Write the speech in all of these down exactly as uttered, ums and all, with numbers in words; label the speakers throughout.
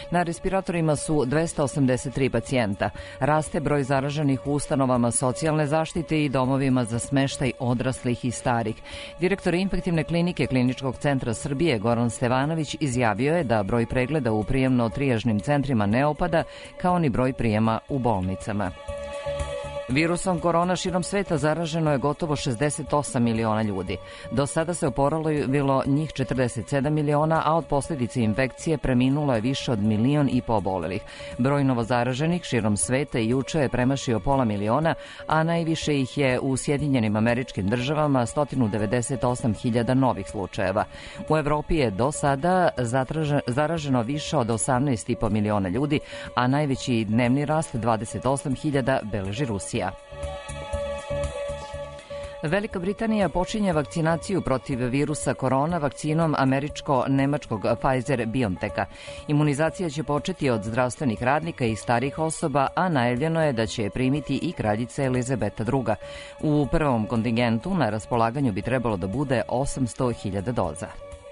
Speaker 1: Na respiratorima su dvesta osamdeset tri pacijenta. Raste broj zaraženih u ustanovama socijalne zaštite i domovima za smeštaj odraslih i starih. Direktor infektivne klinike Kliničkog centra Srbije Goran Stevanović izjavio je da broj pregleda u prijemno-trijažnim centrima ne opada, kao ni broj prijema u bolnicama. Virusom korona širom sveta zaraženo je gotovo šezdeset osam miliona ljudi. Do sada se oporavilo njih četrdeset sedam miliona, a od posljedice infekcije preminulo je više od milion i po obolelih. Broj novozaraženih širom sveta i juče je premašio pola miliona, a najviše ih je u Sjedinjenim Američkim Državama, sto devedeset osam hiljada novih slučajeva. U Evropi je do sada zaraženo više od osamnaest i po miliona ljudi, a najveći dnevni rast dvadeset osam hiljada beleži Rusija. Velika Britanija počinje vakcinaciju protiv virusa korona vakcinom američko-nemačkog Pfizer-BioNTecha. Imunizacija će početi od zdravstvenih radnika i starih osoba, a najavljeno je da će je primiti i kraljica Elizabeta druga. U prvom kontingentu na raspolaganju bi trebalo da bude osamsto hiljada doza.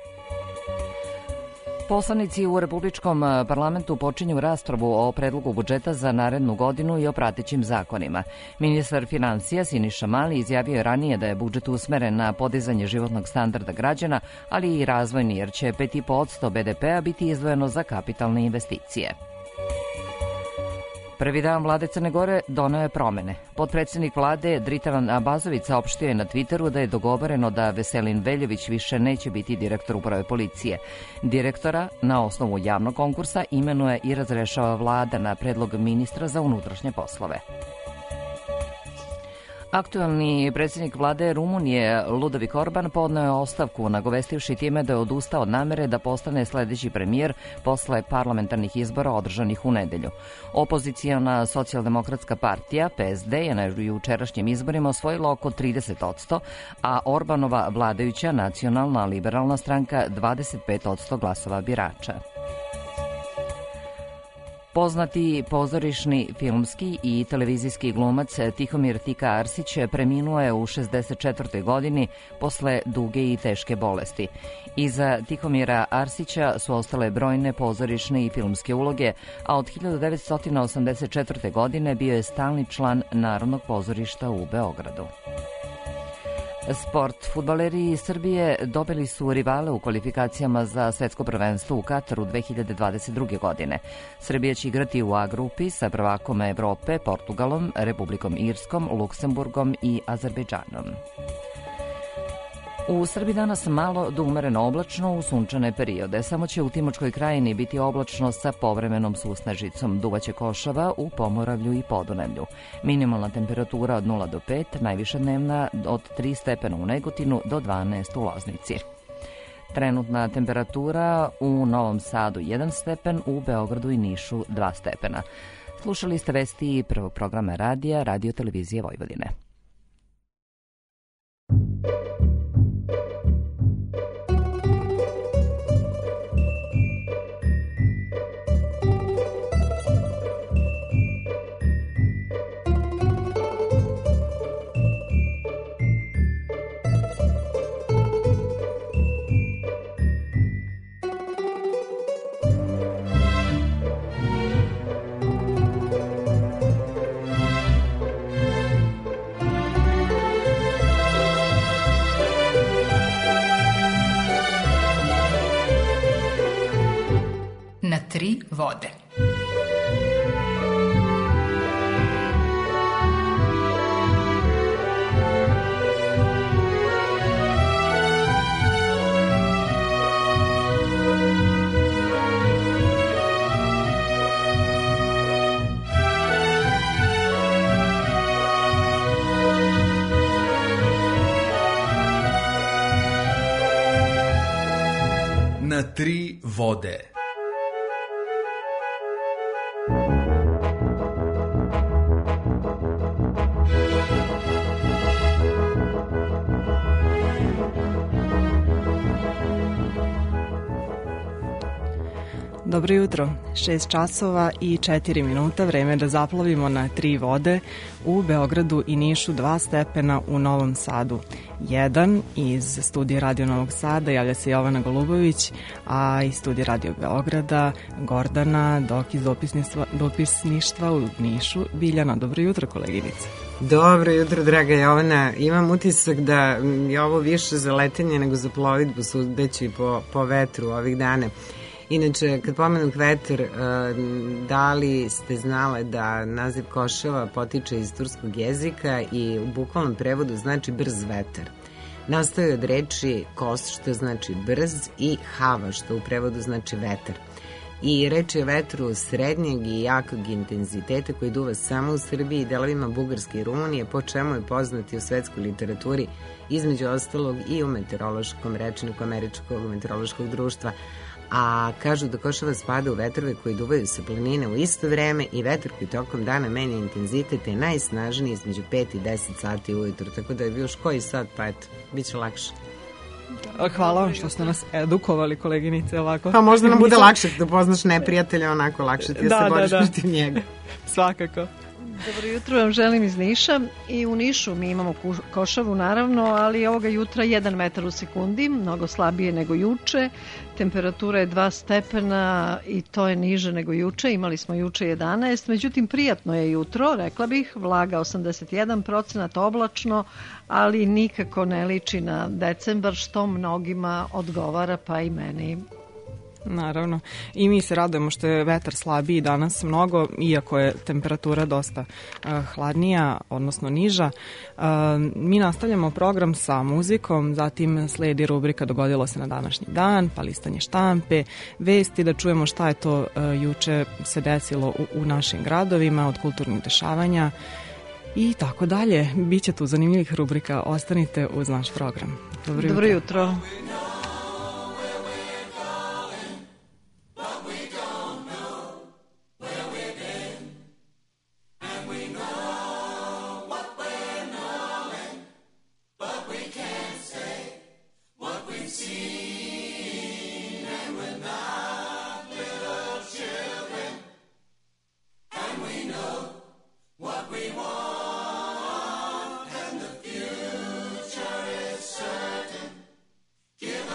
Speaker 1: Poslanici u Republičkom parlamentu počinju raspravu o predlogu budžeta za narednu godinu i o pratećim zakonima. Ministar finansija Siniša Mali izjavio je ranije da je budžet usmeren na podizanje životnog standarda građana, ali i razvojni, jer će pet zarez pet posto be de pea biti izdvojeno za kapitalne investicije. Prvi dan vlade Crne Gore doneo je promene. Potpredsednik vlade Dritavan Abazović saopštio je na Twitteru da je dogovoreno da Veselin Veljović više neće biti direktor uprave policije. Direktora na osnovu javnog konkursa imenuje i razrešava vlada na predlog ministra za unutrašnje poslove. Aktuelni predsjednik vlade Rumunije Ludovik Orban podneo je ostavku, nagovestivši time da je odustao od namere da postane sledeći premijer posle parlamentarnih izbora održanih u nedelju. Opozicijona socijaldemokratska partija P S D je na jučerašnjim izborima osvojila oko trideset posto, a Orbanova vladajuća nacionalna liberalna stranka dvadeset pet posto glasova birača. Poznati pozorišni, filmski i televizijski glumac Tihomir Tika Arsić preminuo je u šezdeset četvrtoj godini posle duge i teške bolesti. Iza Tihomira Arsića su ostale brojne pozorišne i filmske uloge, a od hiljadu devetsto osamdeset četvrte. godine bio je stalni član Narodnog pozorišta u Beogradu. Sport. Fudbaleri iz Srbije dobili su rivale u kvalifikacijama za svetsko prvenstvo u Kataru dve hiljade dvadeset druge. godine. Srbija će igrati u A grupi sa prvakom Evrope, Portugalom, Republikom Irskom, Luksemburgom i Azerbejdžanom. U Srbiji danas malo do umereno oblačno u sunčane periode. Samo će u Timočkoj krajini biti oblačno sa povremenom susnežicom. Duvaće košava u Pomoravlju i Podunavlju. Minimalna temperatura od nula do pet, najviša dnevna od tri stepena u Negotinu do dvanaest u Loznici. Trenutna temperatura u Novom Sadu jedan stepen, u Beogradu i Nišu dva stepena. Slušali ste vesti prvog programa radija Radio Televizije Vojvodine.
Speaker 2: Na tri vode.
Speaker 3: Na tri vode.
Speaker 4: Dobro jutro, šest časova i četiri minuta, vreme da zaplovimo na tri vode, u Beogradu i Nišu dva stepena, u Novom Sadu jedan. Iz studija Radio Novog Sada javlja se Jovana Golubović, a iz studija Radio Beograda Gordana, dok iz dopisništva, dopisništva u Nišu Biljana. Dobro jutro, koleginice.
Speaker 5: Dobro jutro, draga Jovana. Imam utisak da je ovo više za letenje nego za plovidbu, sudeći po, po vetru ovih dana. Inače, kad pomenuh vetar, da li ste znale da naziv Košava potiče iz turskog jezika i u bukvalnom prevodu znači brz vetar. Nastaje od reči kos, što znači brz, i hava, što u prevodu znači vetar. I reč je o vetru srednjeg i jakog intenziteta koji duva samo u Srbiji i delovima Bugarske i Rumunije, po čemu je poznati u svetskoj literaturi, između ostalog i u meteorološkom rečniku Američkog meteorološkog društva. A kažu da Košava spada u vetrove koji duvaju sa planine u isto vreme i vetar koji tokom dana menja intenzitet je najsnažniji između pet i deset sati ujutru, tako da je bio još koji sat, pa eto, bit će lakše.
Speaker 4: Hvala vam što ste nas edukovali, koleginice, ovako.
Speaker 5: Pa možda nam bude lakše da poznaš neprijatelja, onako lakše ti da, da se boriš da, da. protiv njega.
Speaker 4: Svakako.
Speaker 6: Dobro jutro vam želim iz Niša. I u Nišu mi imamo Košavu naravno, ali ovoga jutra jedan metar u sekundi, mnogo slabije nego juče. Temperatura je dva stepena i to je niže nego juče. Imali smo juče jedanaest, međutim prijatno je jutro, rekla bih, vlaga osamdeset jedan procenat, oblačno, ali nikako ne liči na decembar, što mnogima odgovara, pa i meni.
Speaker 4: Naravno. I mi se radujemo što je vetar slabiji danas mnogo, iako je temperatura dosta uh, hladnija, odnosno niža. Uh, mi nastavljamo program sa muzikom, zatim sledi rubrika Dogodilo se na današnji dan, pa listanje štampe, vesti, da čujemo šta je to uh, juče se desilo u, u našim gradovima, od kulturnih dešavanja i tako dalje. Biće tu zanimljivih rubrika, ostanite uz naš program. Dobro,
Speaker 6: Dobro jutro. jutro.
Speaker 7: Give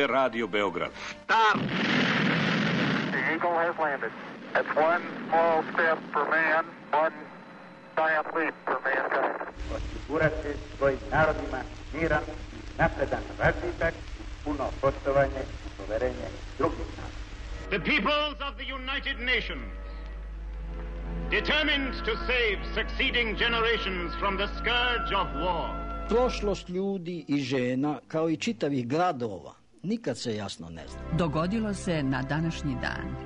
Speaker 7: je Radio Beograd.
Speaker 8: Stop! The Eagle has landed. That's one small step for man, one giant leap for mankind.
Speaker 9: Osigurati svojim narodima miran, napredan razvitak, puno poštovanje i poverenje drugih naroda.
Speaker 10: The peoples of the United Nations, determined to save succeeding generations from the scourge of war.
Speaker 11: Prošlost ljudi i žena, kao i čitavih gradova, nikad se jasno ne zna.
Speaker 2: Dogodilo se na današnji dan.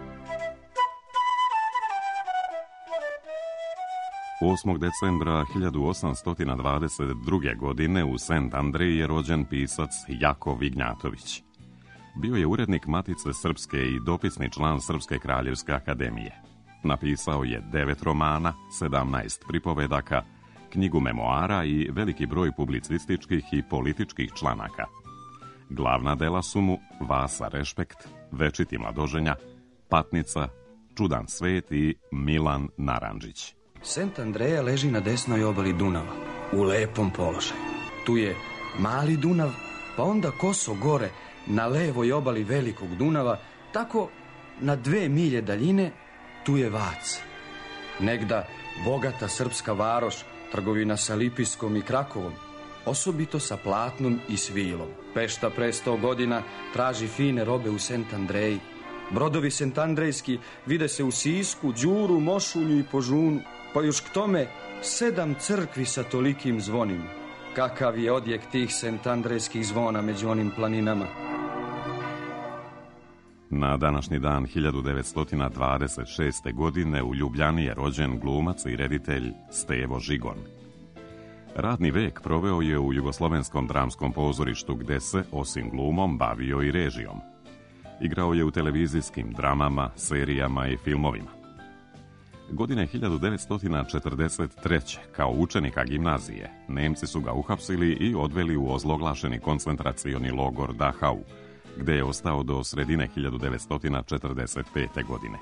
Speaker 12: osmog decembra hiljadu osamsto dvadeset druge. godine u Sent Andreji je rođen pisac Jakov Ignjatović. Bio je urednik Matice Srpske i dopisni član Srpske kraljevske akademije. Napisao je devet romana, sedamnaest pripovedaka, knjigu memoara i veliki broj publicističkih i političkih članaka. Glavna dela su mu Vasa Rešpekt, Večiti mladoženja, Patnica, Čudan svet i Milan Narandžić.
Speaker 13: Sent Andreja leži na desnoj obali Dunava, u lepom položaju. Tu je Mali Dunav, pa onda koso gore na levoj obali Velikog Dunava, tako na dve milje daljine tu je Vac. Negda bogata srpska varoš, trgovina sa Lipiskom i Krakovom, osobito sa platnom i svilom. Pešta pre sto godina traži fine robe u Sent Andreji. Brodovi sentandrejski vide se u Sisku, Đuru, Mošulju i Požunu, pa još k tome sedam crkvi sa tolikim zvonima. Kakav je odjek tih sentandrejskih zvona među onim planinama.
Speaker 12: Na današnji dan hiljadu devetsto dvadeset šeste. godine u Ljubljani je rođen glumac i reditelj Stevo Žigon. Radni vek proveo je u Jugoslovenskom dramskom pozorištu gde se, osim glumom, bavio i režijom. Igrao je u televizijskim dramama, serijama i filmovima. Godine hiljadu devetsto četrdeset treće. kao učenika gimnazije, Nemci su ga uhapsili i odveli u ozloglašeni koncentracioni logor Dachau, gde je ostao do sredine hiljadu devetsto četrdeset pete. godine.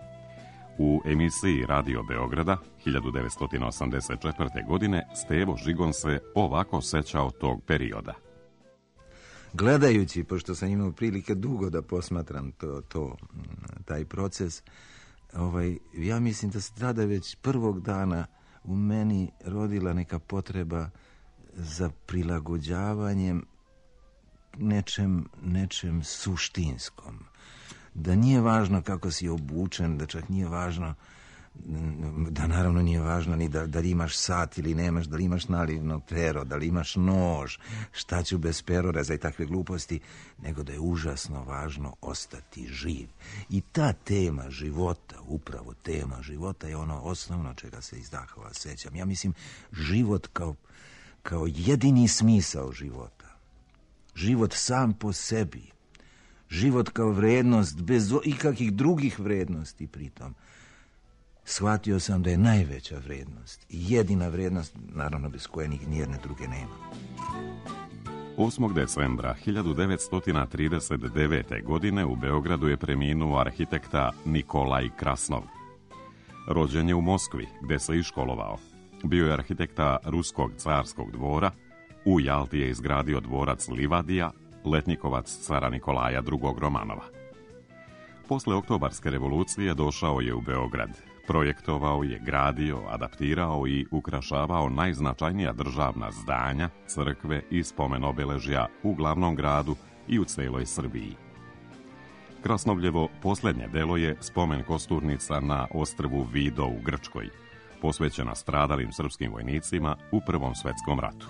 Speaker 12: U emisiji Radio Beograda hiljadu devetsto osamdeset četvrte. godine Stevo Žigon se ovako sećao tog perioda.
Speaker 14: Gledajući, pošto sam imao prilike dugo da posmatram to, to, taj proces, ovaj, ja mislim da se tada već prvog dana u meni rodila neka potreba za prilagođavanjem nečem, nečem suštinskom. Da nije važno kako si obučen, da čak nije važno, da naravno nije važno ni da, da li imaš sat ili nemaš, da li imaš nalivno pero, da li imaš nož, šta ću bez peroreza i takve gluposti, nego da je užasno važno ostati živ. I ta tema života, upravo tema života je ono osnovno čega se iz Dachova sećam. Ja mislim, život kao, kao jedini smisao života. Život sam po sebi. Život kao vrednost, bez ikakvih drugih vrednosti pritom. Shvatio sam da je najveća vrednost i jedina vrednost, naravno bez koje nijedne druge nema.
Speaker 12: osmog decembra hiljadu devetsto trideset devete. godine u Beogradu je preminuo arhitekta Nikolaj Krasnov. Rođen je u Moskvi, gde se i školovao. Bio je arhitekta Ruskog carskog dvora, u Jalti je izgradio dvorac Livadija, letnikovac cara Nikolaja drugog Romanova. Posle oktobarske revolucije došao je u Beograd. Projektovao je, gradio, adaptirao i ukrašavao najznačajnija državna zdanja, crkve i spomen-obeležja u glavnom gradu i u celoj Srbiji. Krasnovljevo posljednje delo je spomen kosturnica na ostrvu Vido u Grčkoj, posvećena stradalim srpskim vojnicima u Prvom svetskom ratu.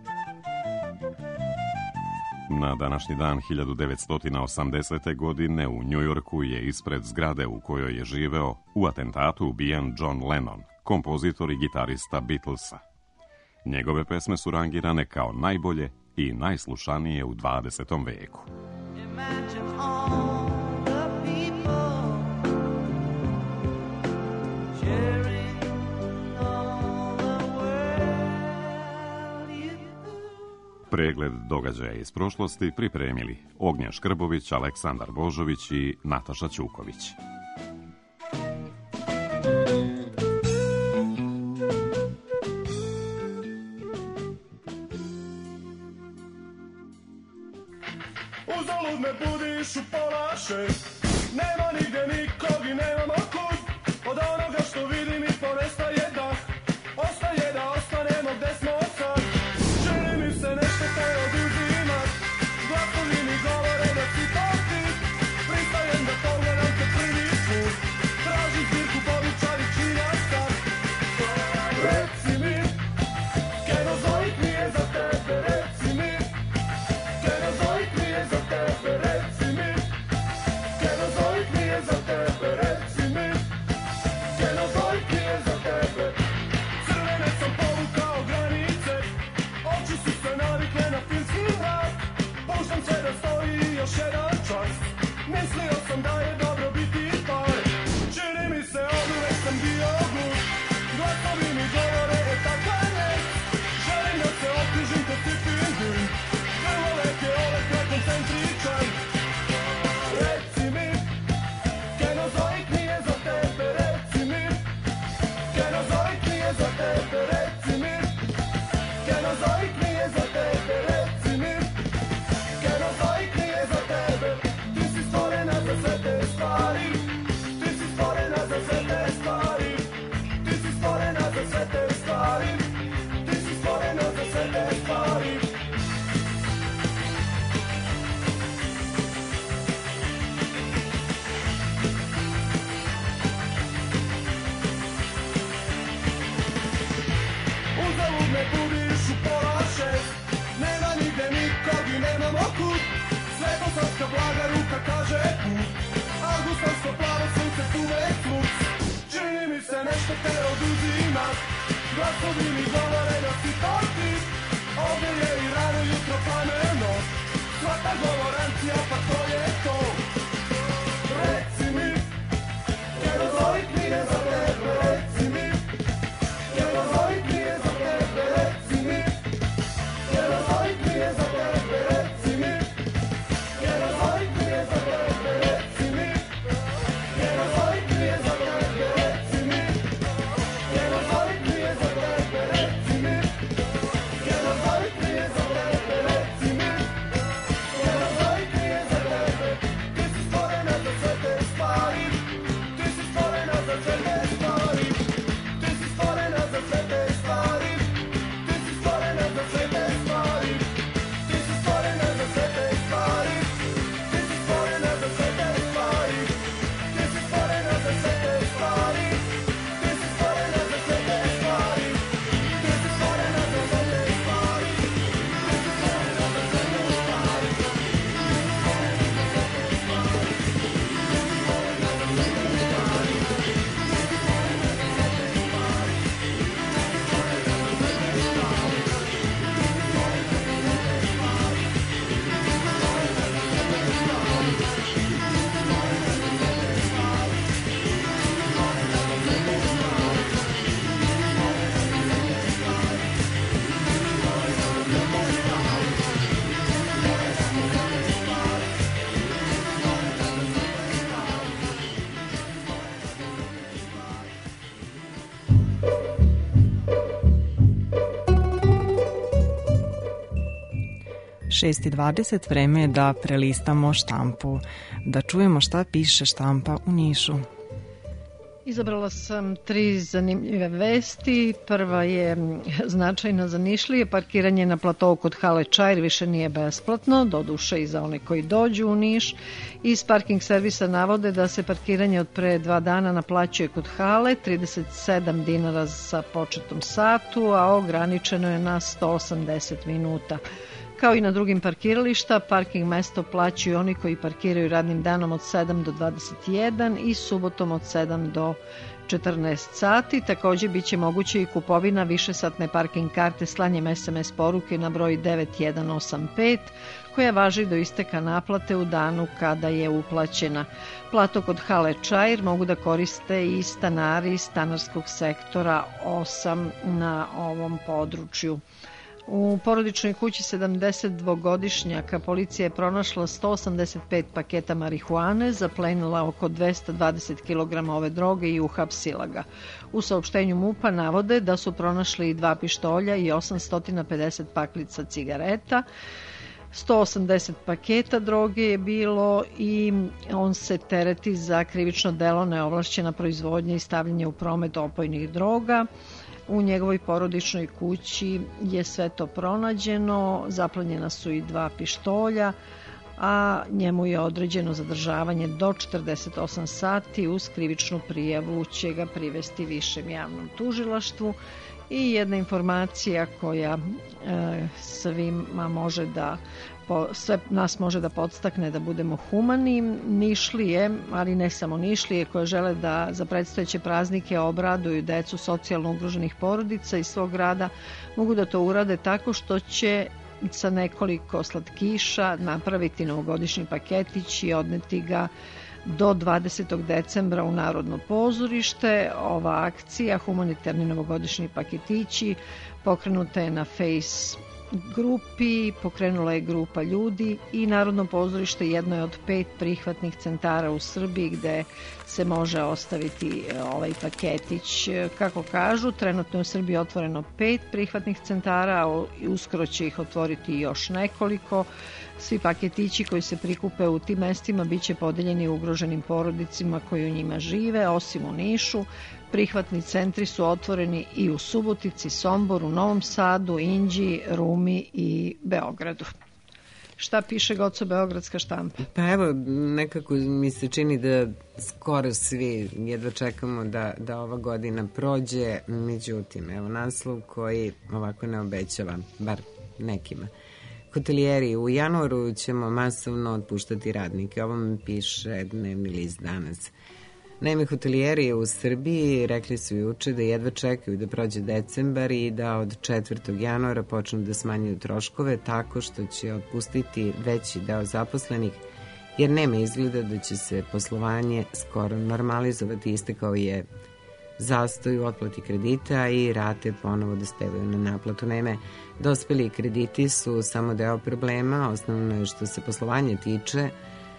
Speaker 12: Na današnji dan hiljadu devetsto osamdesete. godine u Njujorku je ispred zgrade u kojoj je živeo u atentatu ubijen John Lennon, kompozitor i gitarista Beatlesa. Njegove pesme su rangirane kao najbolje i najslušanije u dvadesetom veku. Pregled događaja iz prošlosti pripremili Ognjen Škrbović, Aleksandar Božović i Nataša Ćuković.
Speaker 15: Uzalud me
Speaker 7: budiš u pola šest. Nema nigde nikog i nemamo kud. Od onoga što vidim i ponestaje dah. Ostaje da ostanemo gde smo sad. Čini mi se nešto te oduzimat. Glasovi mi govore da si to ti. Pristajem da pogledam te prvi put. Tražim zbirku povičari čina sad. Reci mi, Kenozoik mi je za tebe. Reci mi, Kenozoik mi je za tebe. Reci mi, Kenozoik mi je za tebe. Reci mi, Kenozoik mi je za tebe. Crvene sam povukao granice. Oči su se navikle na filmski mrak. Puštam se da stoji još jedan čas. Mislio sam da je dobro biti par. Čini mi se od uvek sam bio glup. Glasovi mi govore e takva ne. Želim da se okružim ko Stephen King. Vrlo lep je ovaj kraj koncentričan. Reci mi, Kenozoik mi je za tebe. Reci mi, Kenozoik mi je za tebe. Reci mi, Kenozoik mi je za tebe. Reci mi, Kenozoik mi je za tebe. Ti si stvorena za sve te stvari. Ti si stvorena za sve te stvari. Ti si stvorena za sve te stvari. Ti si stvorena za sve te stvari. Uzalud me budiš u pola šest. Nema nigde nikog i nemamo kud. Svetosavska blaga ruka kaže put. Augustovsko plavo sunce tuve smuc. Čini mi se nešto te oduzima. Glasovi mi govore da si to ti. Ovdje je i rano jutro plameno. Svaka govorancija pa to je to. Reci mi, Kenozoik mi je za tebe. Reci mi, Kenozoik mi je za tebe. Reci mi, Kenozoik mi je za tebe. Reci mi, Kenozoik mi je za tebe. Reci mi, Kenozoik mi je za tebe. Reci mi, Kenozoik mi je za tebe. Reci mi, Kenozoik mi je za tebe. Reci mi, Kenozoik mi je za tebe. Ti si stvorena za sve te stvari. Ti si stvorena za sve te stvari. Ti si stvorena za sve te stvari. Ti si stvorena za sve te stvari. Ti si stvorena za sve te stvari. Ti si stvorena za sve te stvari. Ti si stvorena za sve te stvari. Ti si stvorena za sve te stvari. Ti si stvorena za sve te stvari. Ti si stvorena za sve te stvari.
Speaker 4: šest i dvadeset, vreme je da prelistamo štampu, da čujemo šta piše štampa u Nišu.
Speaker 6: Izabrala sam tri zanimljive vesti. Prva je značajna za Nišlije. Parkiranje na platovu kod hale Čair više nije besplatno, doduše i za one koji dođu u Niš. Iz parking servisa navode da se parkiranje od pre dva dana naplaćuje kod hale, trideset sedam dinara sa početnom satu, a ograničeno je na sto osamdeset minuta. Kao i na drugim parkirališta, parking mesto plaćaju oni koji parkiraju radnim danom od sedam do dvadeset jedan i subotom od sedam do četrnaest sati. Takođe biće moguće i kupovina višesatne parking karte slanjem es em es poruke na broj devet jedan osam pet koja važi do isteka naplate u danu kada je uplaćena. Plato kod hale Čair mogu da koriste i stanari stanarskog sektora osam na ovom području. U porodičnoj kući sedamdesetdvogodišnjaka policija je pronašla sto osamdeset pet paketa marihuane, zaplenila oko dvesta dvadeset kilograma ove droge i uhapsila ga. U saopštenju MUP-a navode da su pronašli dva pištolja i osamsto pedeset paklica cigareta. sto osamdeset paketa droge je bilo i on se tereti za krivično delo neovlašćena proizvodnja i stavljanje u promet opojnih droga. U njegovoj porodičnoj kući je sve to pronađeno, zaplenjena su i dva pištolja, a njemu je određeno zadržavanje do četrdeset osam sati. Uz krivičnu prijavu će ga privesti višem javnom tužilaštvu. I jedna informacija koja e, svima može da po, sve nas može da podstakne da budemo humani. Nišlije, ali ne samo Nišlije, koje žele da za predstojeće praznike obraduju decu socijalno ugroženih porodica iz svog grada, mogu da to urade tako što će sa nekoliko slatkiša napraviti novogodišnji paketić i odneti ga do dvadesetog decembra u Narodno pozorište. Ova akcija, humanitarni novogodišnji paketići, pokrenuta je na Face grupi, pokrenula je grupa ljudi i Narodno pozorište jedno je od pet prihvatnih centara u Srbiji gde se može ostaviti ovaj paketić. Kako kažu, trenutno je u Srbiji otvoreno pet prihvatnih centara, a uskoro će ih otvoriti još nekoliko. Svi paketići koji se prikupe u tim mestima biće podeljeni ugroženim porodicima koji u njima žive, osim u Nišu. Prihvatni centri su otvoreni i u Subotici, Somboru, Novom Sadu, Inđiji, Rumi i Beogradu. Šta piše Goco beogradska štampa?
Speaker 5: Pa evo, nekako mi se čini da skoro svi jedva čekamo da, da ova godina prođe, međutim, evo naslov koji ovako ne obećava, bar nekima. Hotelijeri, u januaru ćemo masovno otpuštati radnike, ovo mi piše dnevni list danas. Naime, hotelijeri u Srbiji rekli su juče da jedva čekaju da prođe decembar i da od četvrtog januara počnu da smanjuju troškove tako što će otpustiti veći deo zaposlenih, jer nema izgleda da će se poslovanje skoro normalizovati. Istekao je zastoj u otplati kredita i rate ponovo dospevaju na naplatu. Naime, dospeli krediti su samo deo problema, osnovno je što se poslovanja tiče,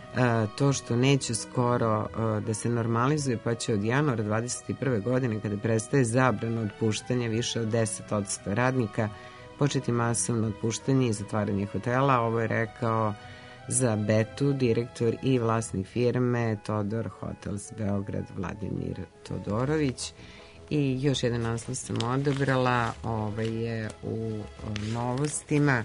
Speaker 5: to što neće skoro da se normalizuje, pa će od januara dvadeset prve godine, kada prestaje zabrana otpuštanja više od deset posto radnika, početi masovno otpuštanje i zatvaranje hotela. Ovo je rekao za Betu direktor i vlasnik firme Todor Hotels Beograd Vladimir Todorović. I još jedan naslov sam odabrala, ovaj je u novostima.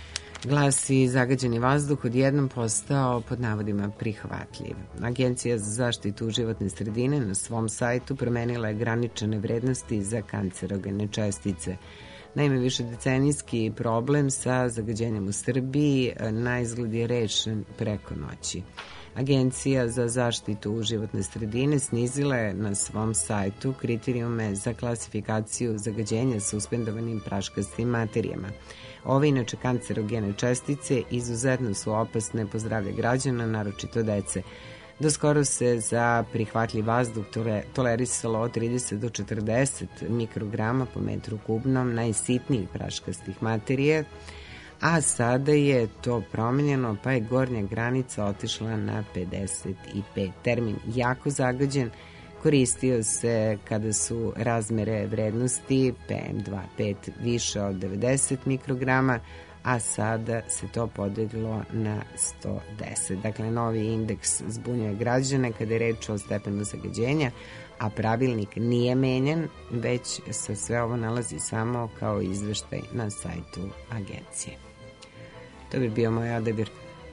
Speaker 5: Glasi: zagađeni vazduh odjednom postao pod navodima prihvatljiv. Agencija za zaštitu životne sredine na svom sajtu promenila je granične vrednosti za kancerogene čestice. Naime, višedecenijski problem sa zagađenjem u Srbiji na izgled je rešen preko noći. Agencija za zaštitu životne sredine snizila je na svom sajtu kriterijume za klasifikaciju zagađenja suspendovanim praškastim materijama. Ove inače kancerogene čestice izuzetno su opasne po zdravlje građana, naročito dece. Doskoro se za prihvatljiv vazduh tolerisalo od trideset do četrdeset mikrograma po metru kubnom najsitnijih praškastih materije, a sada je to promenjeno, pa je gornja granica otišla na pedeset pet. Termin jako zagađen koristio se kada su razmere vrednosti P M dva pet više od devedeset mikrograma, a sada se to podiglo na sto deset. Dakle, novi indeks zbunjuje građane kada je reč o stepenu zagađenja, a pravilnik nije menjan, već se sve ovo nalazi samo kao izveštaj na sajtu agencije. To bi bio moj odabir.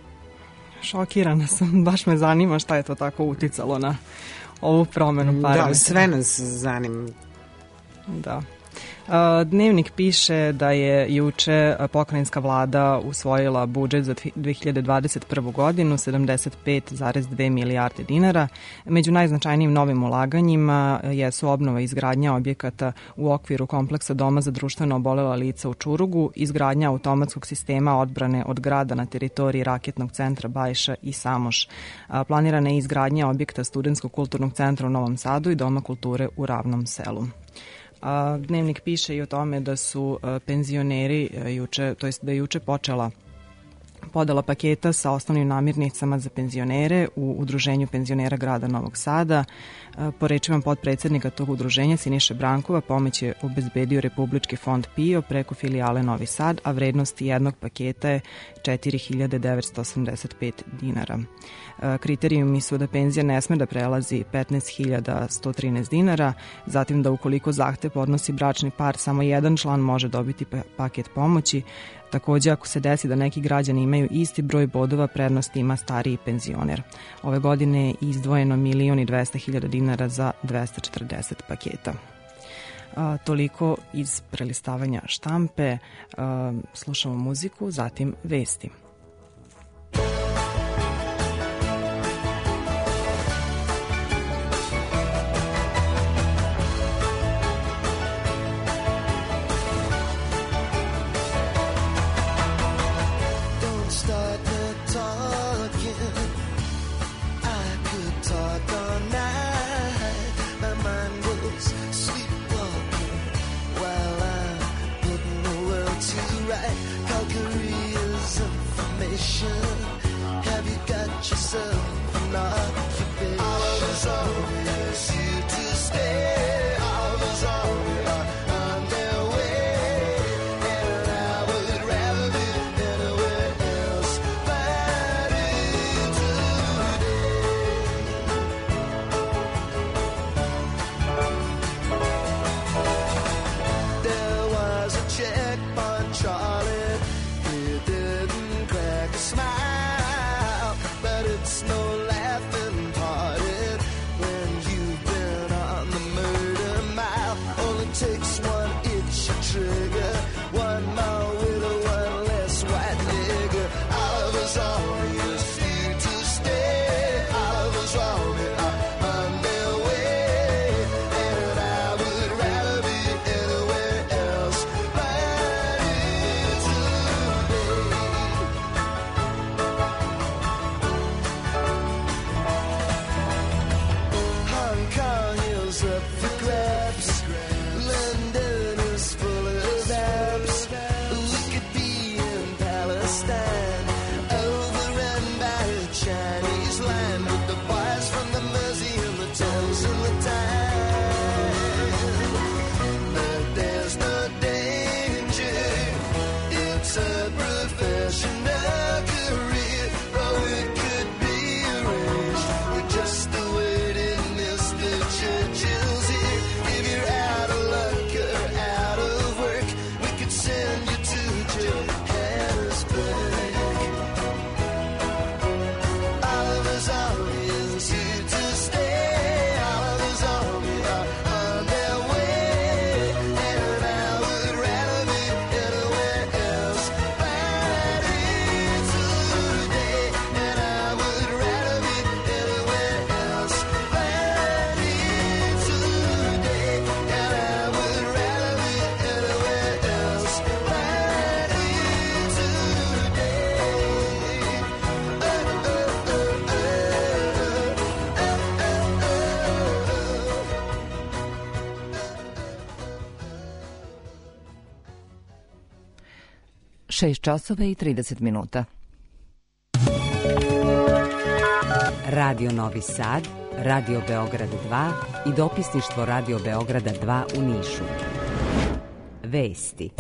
Speaker 4: Šokirana sam, baš me zanima šta je to tako uticalo na ovu promenu parametra.
Speaker 5: Da, sve nas zanima.
Speaker 4: Da. Dnevnik piše da je juče pokrajinska vlada usvojila budžet za dve hiljade dvadeset prvu godinu, sedamdeset pet zarez dve milijarde dinara. Među najznačajnijim novim ulaganjima jesu obnova i izgradnja objekata u okviru kompleksa Doma za društveno obolela lica u Čurugu, izgradnja automatskog sistema odbrane od grada na teritoriji raketnog centra Bajša i Samoš. Planirana je izgradnja objekta Studentskog kulturnog centra u Novom Sadu i Doma kulture u Ravnom selu. A, dnevnik piše i o tome da su a, penzioneri a, juče, to jest da je juče počela podela paketa sa osnovnim namirnicama za penzionere u Udruženju penzionera grada Novog Sada. Po rečima potpredsednika tog udruženja Siniše Brankova, pomoć je obezbedio Republički fond P I O preko filijale Novi Sad, a vrednost jednog paketa je četiri hiljade devetsto osamdeset pet dinara. Kriterijumi su da penzija ne sme da prelazi petnaest hiljada sto trinaest dinara, zatim da ukoliko zahtev podnosi bračni par, samo jedan član može dobiti paket pomoći. Takođe, ako se desi da neki građani imaju isti broj bodova, prednost ima stariji penzioner. Ove godine je izdvojeno milion i dvesta hiljada dinara za dvesta četrdeset paketa. A, toliko iz prelistavanja štampe. A, slušamo muziku, zatim vesti.
Speaker 1: šest časova i trideset minuta.
Speaker 15: Radio Novi Sad, Radio Beograd dva i dopisništvo Radio Beograda dva u Nišu. Vesti.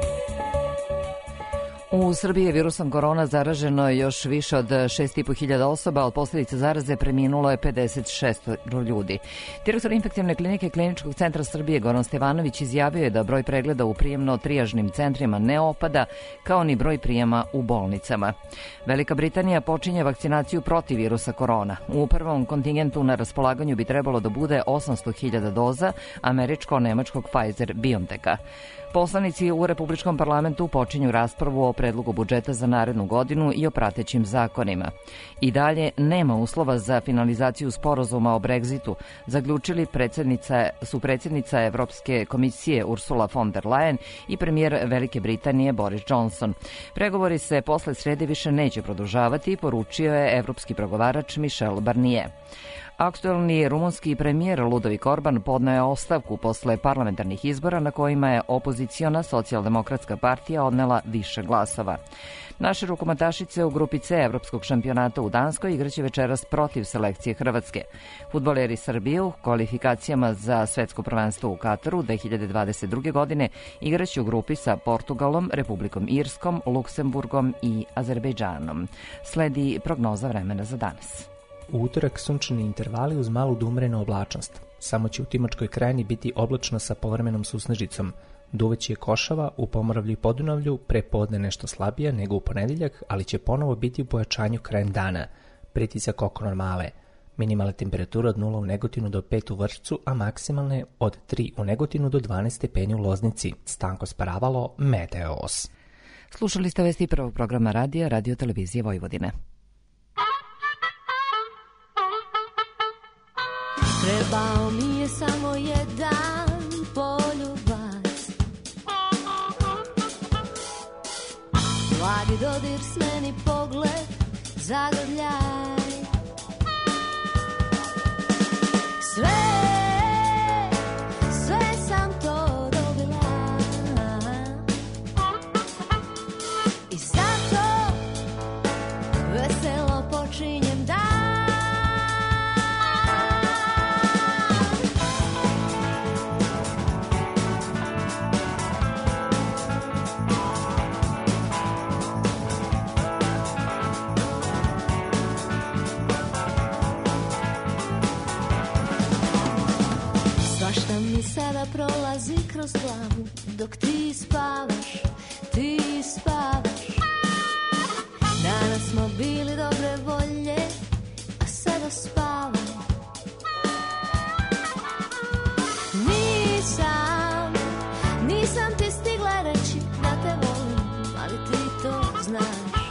Speaker 1: U Srbiji je virusom korona zaraženo još više od šest i po hiljada osoba, od posljedica zaraze preminulo je pedeset šest ljudi. Direktor infektivne klinike Kliničkog centra Srbije Goran Stevanović izjavio je da broj pregleda u prijemno-trijažnim centrima ne opada, kao ni broj prijema u bolnicama. Velika Britanija počinje vakcinaciju protiv virusa korona. U prvom kontingentu na raspolaganju bi trebalo da bude osamsto hiljada doza američko-nemačkog Pfizer-BioNTecha. Poslanici u Republičkom parlamentu počinju raspravu o predlogu budžeta za narednu godinu i o pratećim zakonima. I dalje nema uslova za finalizaciju sporazuma o Brexitu, zaključili predsjednica, su predsjednica Evropske komisije Ursula von der Leyen i premijer Velike Britanije Boris Johnson. Pregovori se posle srede više neće produžavati, poručio je evropski pregovarač Michel Barnier. Aktuelni rumunski premijer Ludovik Orban podneo je ostavku posle parlamentarnih izbora na kojima je opoziciona socijaldemokratska partija odnela više glasova. Naše rukometašice u grupi C Evropskog šampionata u Danskoj igraće večeras protiv selekcije Hrvatske. Fudbaleri Srbije u kvalifikacijama za svetsko prvenstvo u Kataru dve hiljade dvadeset druge. godine igraće u grupi sa Portugalom, Republikom Irskom, Luksemburgom i Azerbejdžanom. Sledi prognoza vremena za danas.
Speaker 16: U utorak sunčani intervali uz malu dumrenu oblačnost. Samo će u Timočkoj krajini biti oblačno sa povremenom susnežicom. Duvaće je košava, u Pomoravlju i Podunavlju pre podne nešto slabija nego u ponedeljak, ali će ponovo biti u pojačanju krajem dana. Pritisak oko normale. Minimalna temperatura od nula u Negotinu do pet u Vršcu, a maksimalne od tri u Negotinu do dvanaest stepeni u Loznici. Stanko Sparavalo, Meteos.
Speaker 1: Slušali ste vesti prvog programa radija Radio Televizije Vojvodine.
Speaker 17: Trebao mi je samo jedan poljubac, blagi dodir, smeni pogled, zagrljaj. Sve, sve sam to dobila i zato veselo počinjem dan. Svašta mi sada prolazi kroz glavu dok ti spavaš, ti spavaš. Danas smo bili dobre volje, a sada spavam. Nisam, nisam ti stigla reći da te volim, ali ti to znaš.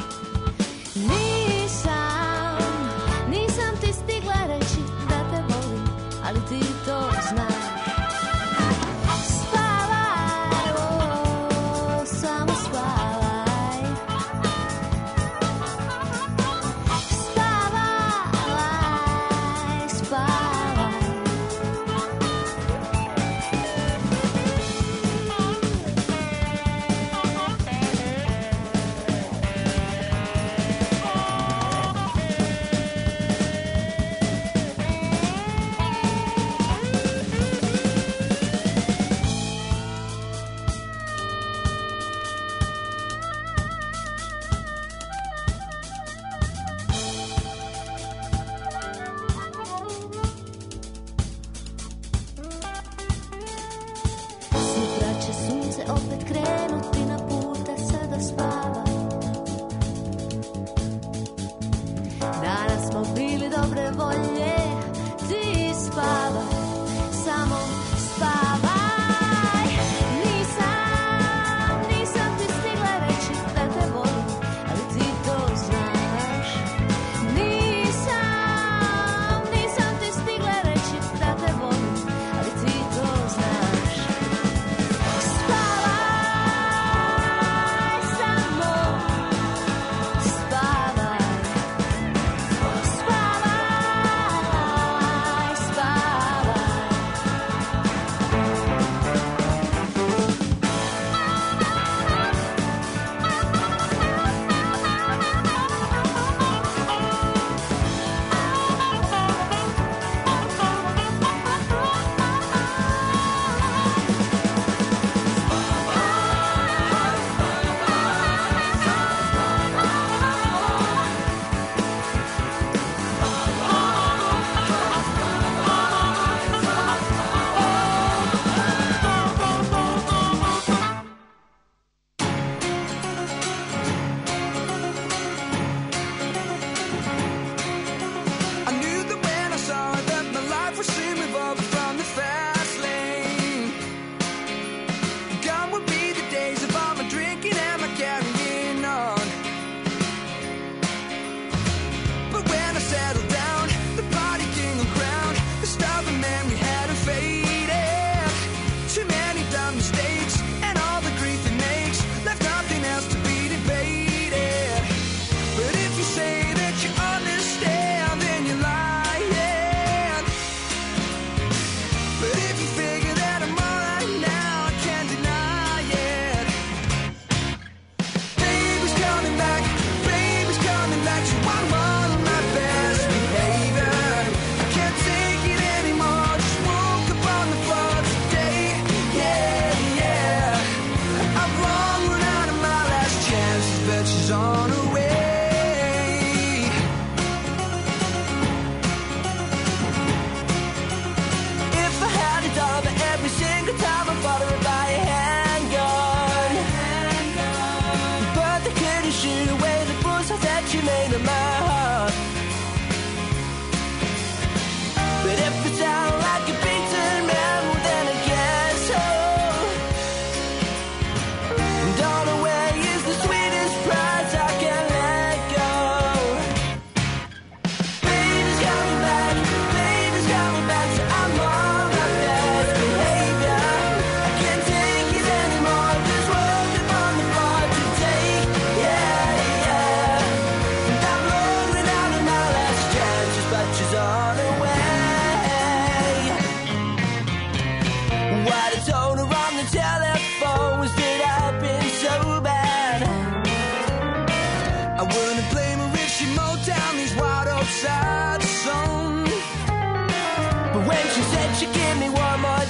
Speaker 17: Nisam, nisam ti stigla reći da te volim, ali ti to znaš.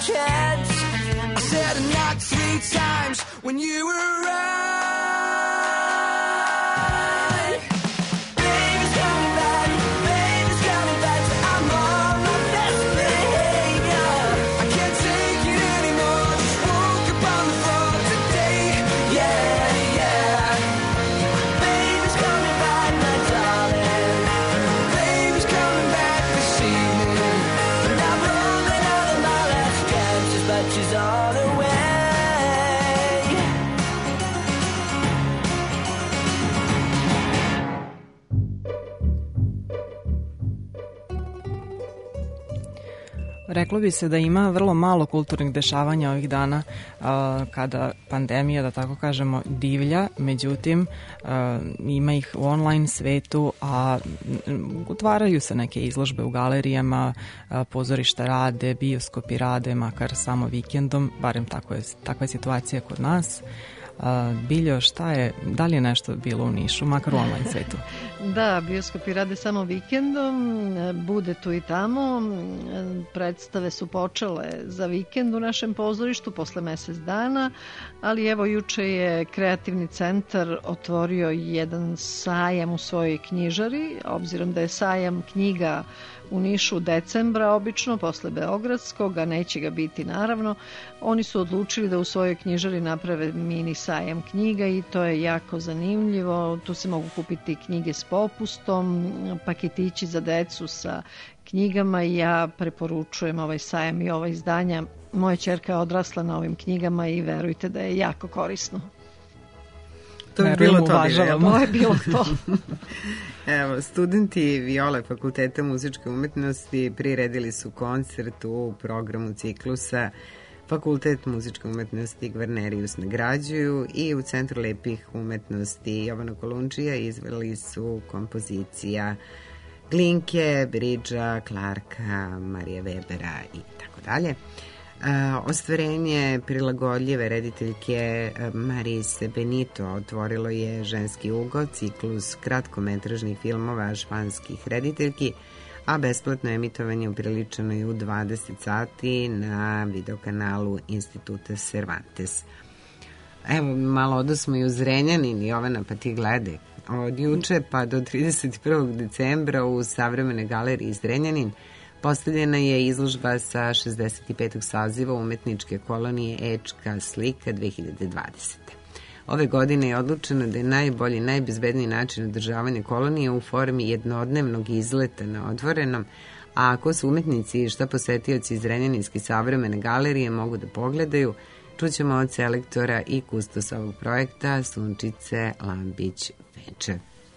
Speaker 18: can't. I said a knock three times when you were right. Baby's coming back, baby's coming back. I'm on my best behavior. I can't take it anymore. Just woke up on the floor today. Yeah, yeah. Baby's coming back, my darling. Baby's coming back this evening. And I'm rolling out of my last chances, but she's on her way.
Speaker 4: Reklo bi se da ima vrlo malo kulturnih dešavanja ovih dana a, kada pandemija, da tako kažemo, divlja, međutim a, ima ih u online svetu, a m, otvaraju se neke izložbe u galerijama, a, pozorišta rade, bioskopi rade, makar samo vikendom, barem tako je, takva je situacija kod nas. A, Biljo, šta je, da li je nešto bilo u Nišu, makar u online svetu?
Speaker 6: Da, bioskopi rade samo vikendom, bude tu i tamo. Predstave su počele za vikend u našem pozorištu posle mesec dana, ali evo juče je Kreativni centar otvorio jedan sajam u svojoj knjižari, obzirom da je sajam knjiga u Nišu decembra obično, posle Beogradskog, a neće ga biti naravno. Oni su odlučili da u svojoj knjižari naprave mini sajam knjiga i to je jako zanimljivo. Tu se mogu kupiti knjige s popustom, paketići za decu sa knjigama i ja preporučujem ovaj sajam i ova izdanja. Moja ćerka je odrasla na ovim knjigama i verujte da je jako korisno.
Speaker 5: To je bilo to,
Speaker 6: to je bilo to.
Speaker 5: Evo, studenti Viole Fakulteta muzičke umetnosti priredili su koncert u programu ciklusa Fakultet muzičke umetnosti Gvarnerius nagrađuju i u Centru lepih umetnosti Jovana Kolundžija izveli su kompozicija Glinke, Bridža, Clarka, Marije Webera i tako dalje. Ostvarenje prilagodljive rediteljke Marise Benito otvorilo je Ženski ugo, ciklus kratkometražnih filmova španskih rediteljki, a besplatno emitovanje upriličeno je u dvadeset sati na videokanalu Instituta Cervantes. Evo, malo odosmo i u Zrenjanin, Jovana, pa ti gledaj. Od juče pa do trideset prvog decembra u Savremene galeriji Zrenjanin postavljena je izložba sa šezdeset petog saziva umetničke kolonije Ečka slika dve hiljade dvadesete. Ove godine je odlučeno da je najbolji i najbezbedniji način održavanja kolonije u formi jednodnevnog izleta na otvorenom, a ako su umetnici i šta posetioci iz Zrenjaninske savremene galerije mogu da pogledaju, čućemo od selektora i kustosa ovog projekta Sunčice Lambić-Venče.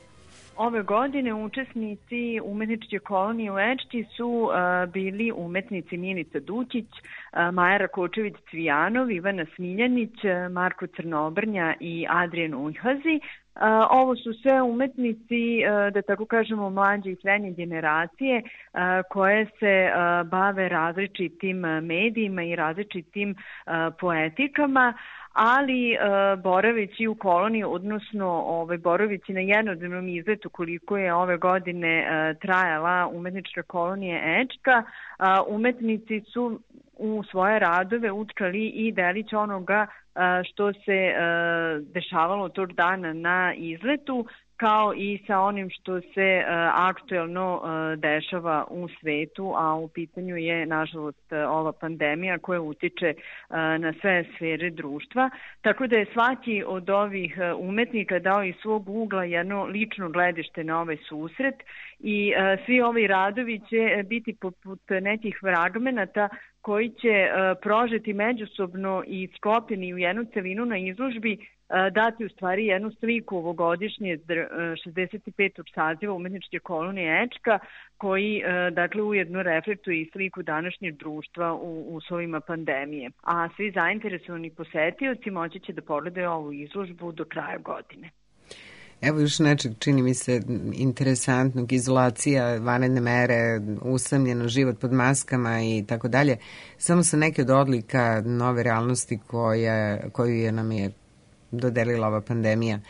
Speaker 19: Ove godine učesnici umetničke kolonije u Ečki su uh, bili umetnici Milica Dukić, uh, Maja Rakočević-Cvijanov, Ivana Smiljanić, Marko Crnobrnja i Adrian Ujhazi. Uh, ovo su sve umetnici, uh, da tako kažemo, mlađe i srednje generacije uh, koje se uh, bave različitim medijima i različitim uh, poetikama, ali e, boraveći u koloniji, odnosno ovaj, boraveći na jednodnevnom izletu koliko je ove godine e, trajala umetnička kolonija Ečka, a, umetnici su u svoje radove utkali i delić onoga a, što se a, dešavalo tog dana na izletu, kao i sa onim što se uh, aktuelno uh, dešava u svetu, a u pitanju je, nažalost, uh, ova pandemija koja utiče uh, na sve sfere društva. Tako da je svaki od ovih uh, umetnika dao iz svog ugla jedno lično gledište na ovaj susret i uh, svi ovi radovi će biti poput nekih fragmenata koji će uh, prožeti međusobno i sklopljeni u jednu celinu na izložbi, dati u stvari jednu sliku ovogodišnje šezdeset petog saziva umetničke kolonije Ečka, koji dakle ujedno reflektuje i sliku današnjeg društva u uslovima pandemije. A svi zainteresovani posetioci moći će da pogledaju ovu izložbu do kraja godine.
Speaker 5: Evo još nečeg, čini mi se, interesantnog, izolacija, vanredne mere, usamljeno, život pod maskama i tako dalje. Samo su neke od odlika nove realnosti koja, koju je nam je dodelila ova pandemija.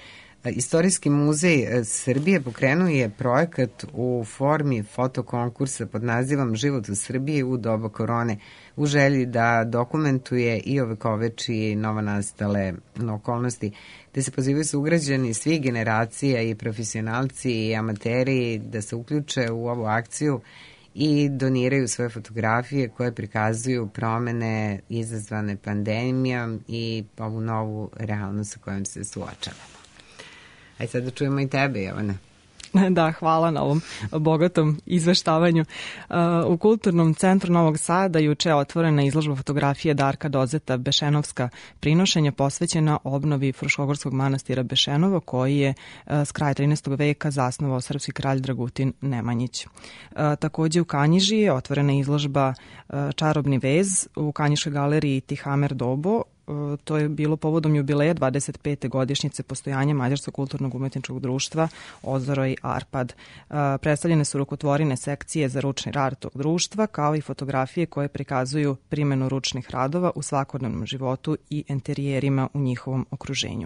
Speaker 5: Istorijski muzej Srbije pokrenuo je projekat u formi fotokonkursa pod nazivom Život u Srbiji u doba korone, u želji da dokumentuje i ovekoveči novonastale okolnosti, gde se pozivaju sugrađani svih generacija i profesionalci i amateri da se uključe u ovu akciju i doniraju svoje fotografije koje prikazuju promene izazvane pandemijom i ovu novu realnost sa kojom se suočavamo. Ajde sad da čujemo i tebe, Jovana.
Speaker 4: Da, hvala na ovom bogatom izveštavanju. U Kulturnom centru Novog Sada juče je otvorena izložba fotografije Darka Dozeta Bešenovska prinošenja posvećena obnovi Fruškogorskog manastira Bešenovo, koji je s kraja trinaestog veka zasnovao srpski kralj Dragutin Nemanjić. Takođe u Kanjiži je otvorena izložba Čarobni vez u Kanjiškoj galeriji Tihamer Dobo. To je bilo povodom jubileja dvadeset pete godišnjice postojanja Mađarskog kulturnog umetničkog društva Ozoro i Arpad. Predstavljene su rukotvorine sekcije za ručni rad tog društva, kao i fotografije koje prikazuju primjenu ručnih radova u svakodnevnom životu i enterijerima u njihovom okruženju.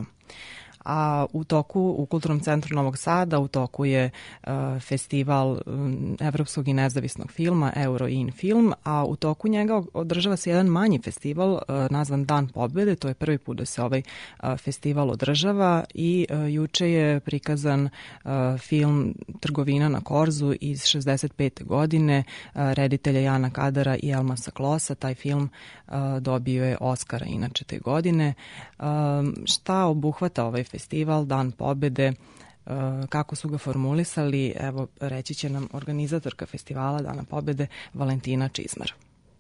Speaker 4: A u toku, u Kulturnom centru Novog Sada, u toku je uh, festival um, evropskog i nezavisnog filma Euro in Film, a u toku njega održava se jedan manji festival uh, nazvan Dan pobede. To je prvi put da se ovaj uh, festival održava i uh, juče je prikazan uh, film Trgovina na Korzu iz šezdeset pete godine uh, reditelja Jana Kadara i Elmasa Klosa. Taj film uh, dobio je Oskara inače te godine. Uh, šta obuhvata ovaj festival? Festival Dan pobede, kako su ga formulisali, evo reći će nam organizatorka festivala Dana pobede Valentina Čizmar.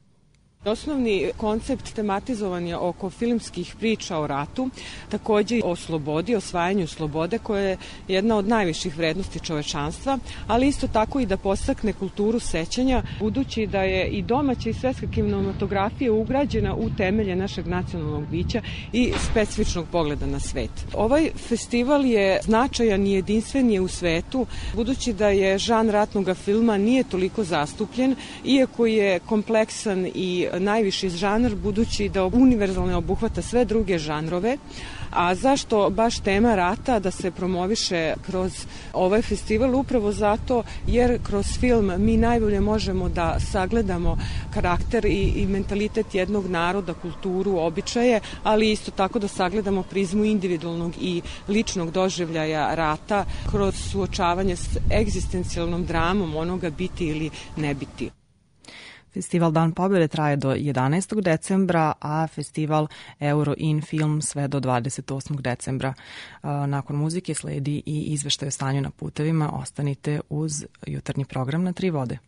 Speaker 20: Osnovni koncept tematizovan je oko filmskih priča o ratu, takođe o slobodi, osvajanju slobode, koja je jedna od najviših vrednosti čovečanstva, ali isto tako i da podstakne kulturu sećanja, budući da je i domaća i svetska kinematografija ugrađena u temelje našeg nacionalnog bića i specifičnog pogleda na svet. Ovaj festival je značajan i jedinstven je u svetu, budući da je žan ratnog filma nije toliko zastupljen, iako je kompleksan i najviši žanr, budući da univerzalno obuhvata sve druge žanrove. A zašto baš tema rata da se promoviše kroz ovaj festival? Upravo zato jer kroz film mi najbolje možemo da sagledamo karakter i, i mentalitet jednog naroda, kulturu, običaje, ali isto tako da sagledamo prizmu individualnog i ličnog doživljaja rata kroz suočavanje s egzistencijalnom dramom onoga biti ili ne biti.
Speaker 4: Festival Dan pobjede traje do jedanaestog decembra, a festival Euro in Film sve do dvadeset osmog decembra. Nakon muzike sledi i izveštaj o stanju na putevima. Ostanite uz jutarnji program na Tri vode.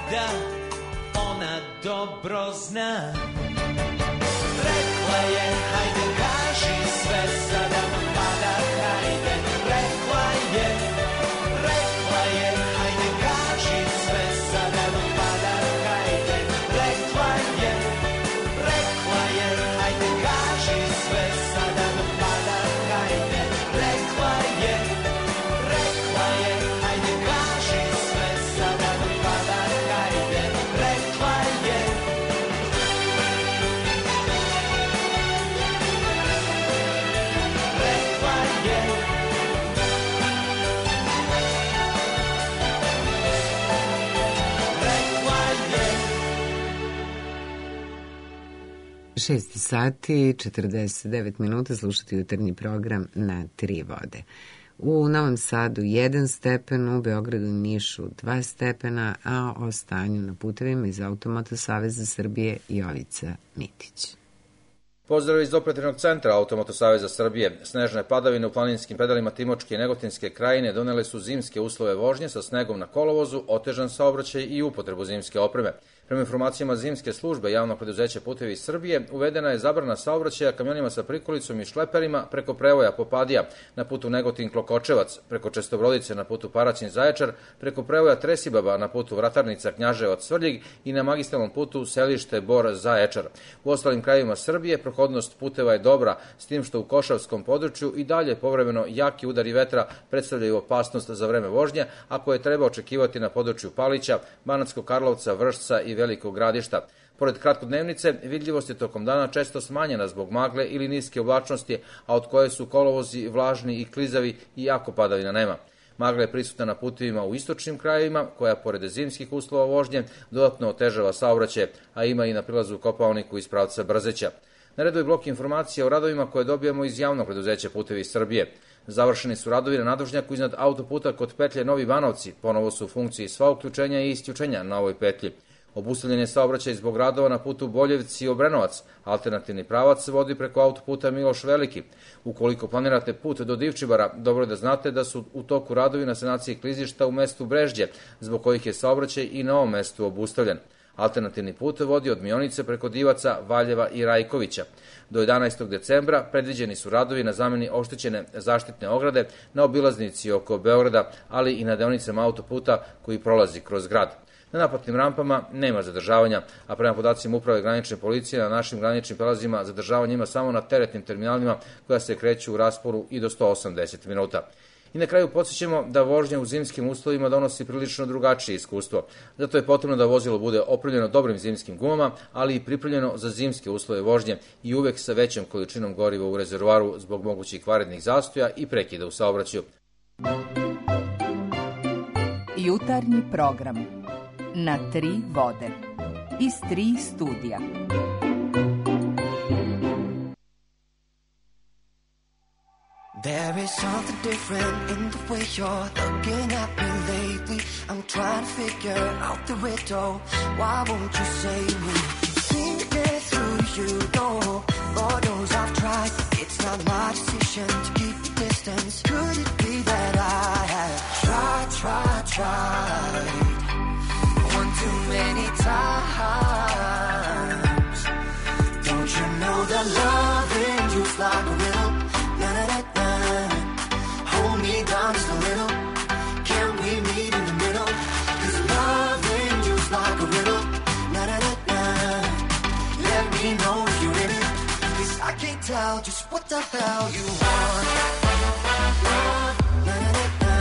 Speaker 21: da ona dobro zna. Rekla je, hajde kaži sve, sada pada, hajde. Rekla je, rekla je, hajde kaži sve, sada pada, hajde. Rekla je, rekla je, hajde kaži sve, sada pada, hajde. Rekla je, rekla je, hajde kaži sve, sada pada, hajde. Rekla je.
Speaker 5: šest sati, četrdeset devet minuta, slušati jutarnji program na tri vode. U Novom Sadu jedan stepen, u Beogradu i Nišu dva stepena, a o stanju na putevima iz Automoto Saveza Srbije Jovica Mitić.
Speaker 22: Pozdrav iz operativnog centra Automoto Saveza Srbije. Snežne padavine u planinskim predalima Timočke i Negotinske krajine donele su zimske uslove vožnje sa snegom na kolovozu, otežan saobraćaj i upotrebu zimske opreme. Prema informacijama zimske službe javnog preduzeća Putevi Srbije, uvedena je zabrana saobraćaja kamionima sa prikolicom i šleperima preko prevoja Popadija na putu Negotin-Klokočevac, preko Čestobrodice na putu Paraćin-Zaječar, preko prevoja Tresibaba na putu Vratarnica-Knjaževac-Svrljig i na magistralnom putu Selište Bor-Zaječar. U ostalim krajevima Srbije prohodnost puteva je dobra, s tim što u Košavskom području i dalje povremeno jaki udari vetra predstavljaju opasnost za vreme vožnje, a koje treba očekivati na području Palića, Banatskog Karlovca, Vršca i Velikog Gradišta. Pored kratkodnevnice, vidljivost je tokom dana često smanjena zbog magle ili niske oblačnosti, a od koje su kolovozi vlažni i klizavi i jako padavina nema. Magla je prisutna na putevima u istočnim krajevima, koja pored zimskih uslova vožnje dodatno otežava saobraćaj, a ima i na prilazu u Kopaoniku iz pravca Brzeća. Na redu je blok informacija o radovima koje dobijamo iz javnog preduzeća Putevi Srbije. Završeni su radovi na nadvožnjaku iznad autoputa kod petlje Novi Banovci, ponovo su u funkciji sva uključenja i isključenja na ovoj petlji. Obustavljen je saobraćaj zbog radova na putu Boljevci i Obrenovac. Alternativni pravac vodi preko autoputa Miloš Veliki. Ukoliko planirate put do Divčibara, dobro je da znate da su u toku radovi na sanaciji klizišta u mestu Brežđe, zbog kojih je saobraćaj i na ovom mestu obustavljen. Alternativni put vodi od Mionice preko Divaca, Valjeva i Rajkovića. Do jedanaestog decembra predviđeni su radovi na zameni oštećene zaštitne ograde na obilaznici oko Beograda, ali i na deonicama autoputa koji prolazi kroz grad. Na naplatnim rampama nema zadržavanja, a prema podacima Uprave granične policije na našim graničnim prelazima zadržavanje ima samo na teretnim terminalima koja se kreću u rasporu i do sto osamdeset minuta. I na kraju podsjećamo da vožnja u zimskim uslovima donosi prilično drugačije iskustvo. Zato je potrebno da vozilo bude opremljeno dobrim zimskim gumama, ali i pripremljeno za zimske uslove vožnje i uvek sa većom količinom goriva u rezervoaru zbog mogućih vanrednih zastoja i prekida u saobraćaju.
Speaker 23: Jutarnji program na tri vode iz tri studija.
Speaker 18: There is something different in the way you're looking at me lately. I'm trying to figure out the riddle. Why won't you say we seem to get through to you? No, Lord knows I've tried. It's not my decision to keep the distance. Could it be that I have tried, tried, tried one too many times? Don't you know that love in you's like a riddle? Na na na na. Hold me down just a little. Can we meet in the middle? 'Cause love in you's like a riddle. Na na na na. Let me know if you're in it. 'Cause I can't tell just what the hell you want. Love, na na na na.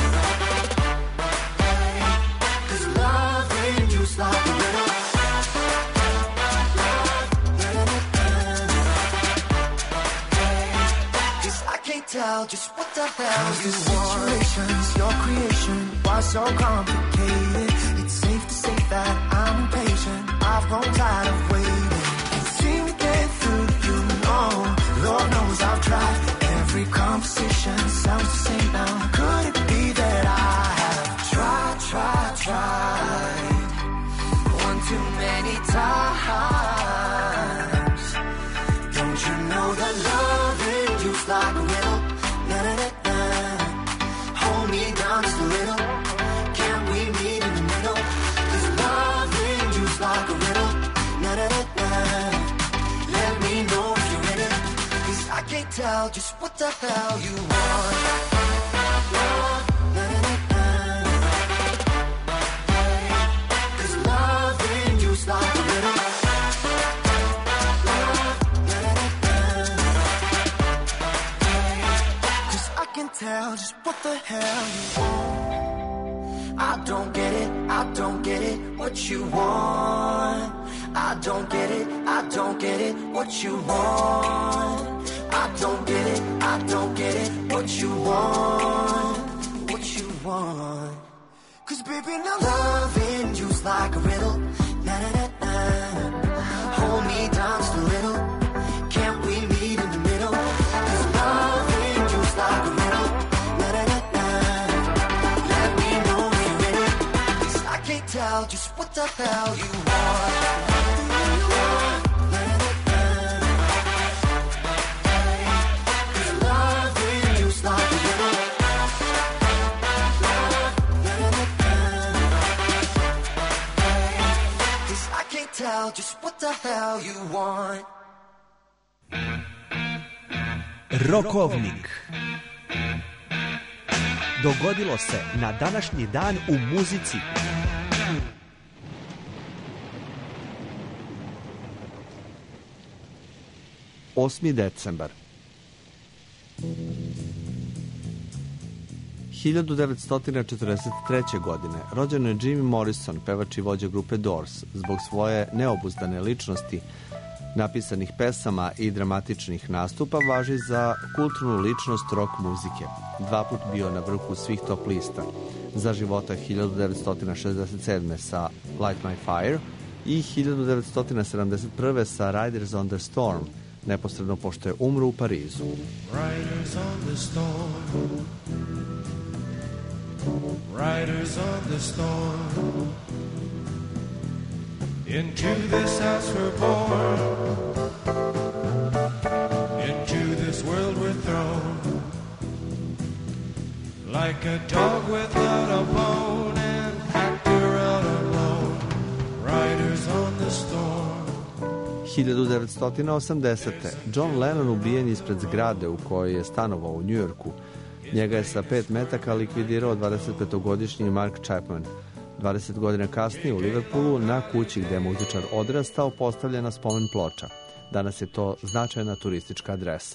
Speaker 18: 'Cause love in you's like a riddle. Tell just what the hell you want. Situations, your creation was so complicated. It's safe to say that I'm impatient. I've grown tired of waiting. Can't seem to get through, you know. Lord knows I've tried. Every conversation sounds the same now. Could it be that I have tried, tried, tried one too many times? Don't you know that love in you's like a riddle? Na na na na. Hold me down just a little. Can we meet in the middle? 'Cause love tell just what the hell you want. Cause loving you's like a riddle. Cause I can tell just what the hell you want. I don't get it, I don't get it, what you want. I don't get it, I don't get it, what you want. I don't get it, I don't get it, what you want. What you want. Cause baby now loving you's like a riddle. Na na na na. Hold me down just a little. Can't we meet in the middle? Cause loving you's like a riddle. Na na na na. Let me know if you're in it. Cause I can't tell just what the hell you want. Tell just what the hell you want.
Speaker 3: Rokovnik. Dogodilo se na današnji dan u muzici. osmi decembar. hiljadu devetsto četrdeset treće. godine rođen je Jim Morrison, pevač i vođa grupe Doors. Zbog svoje neobuzdane ličnosti, napisanih pesama i dramatičnih nastupa važi za kulturnu ličnost rock muzike. Dva put bio na vrhu svih top lista. Za života hiljadu devetsto šezdeset sedme. sa Light My Fire i hiljadu devetsto sedamdeset prve. sa Riders on the Storm, neposredno pošto je umro u Parizu.
Speaker 21: Riders on the storm, riders on the storm, into this house we're born, into this world we're thrown, like a dog without a bone, an actor out alone, riders on the storm.
Speaker 3: hiljadu devetsto osamdesete. John Lennon ubijen ispred zgrade u kojoj je stanovao u Njujorku. Njega je sa pet metaka likvidirao dvadesetpetogodišnji Mark Chapman. dvadeset godina kasnije u Liverpoolu, na kući gde je muzičar odrastao, postavljena spomen ploča. Danas je to značajna turistička adresa.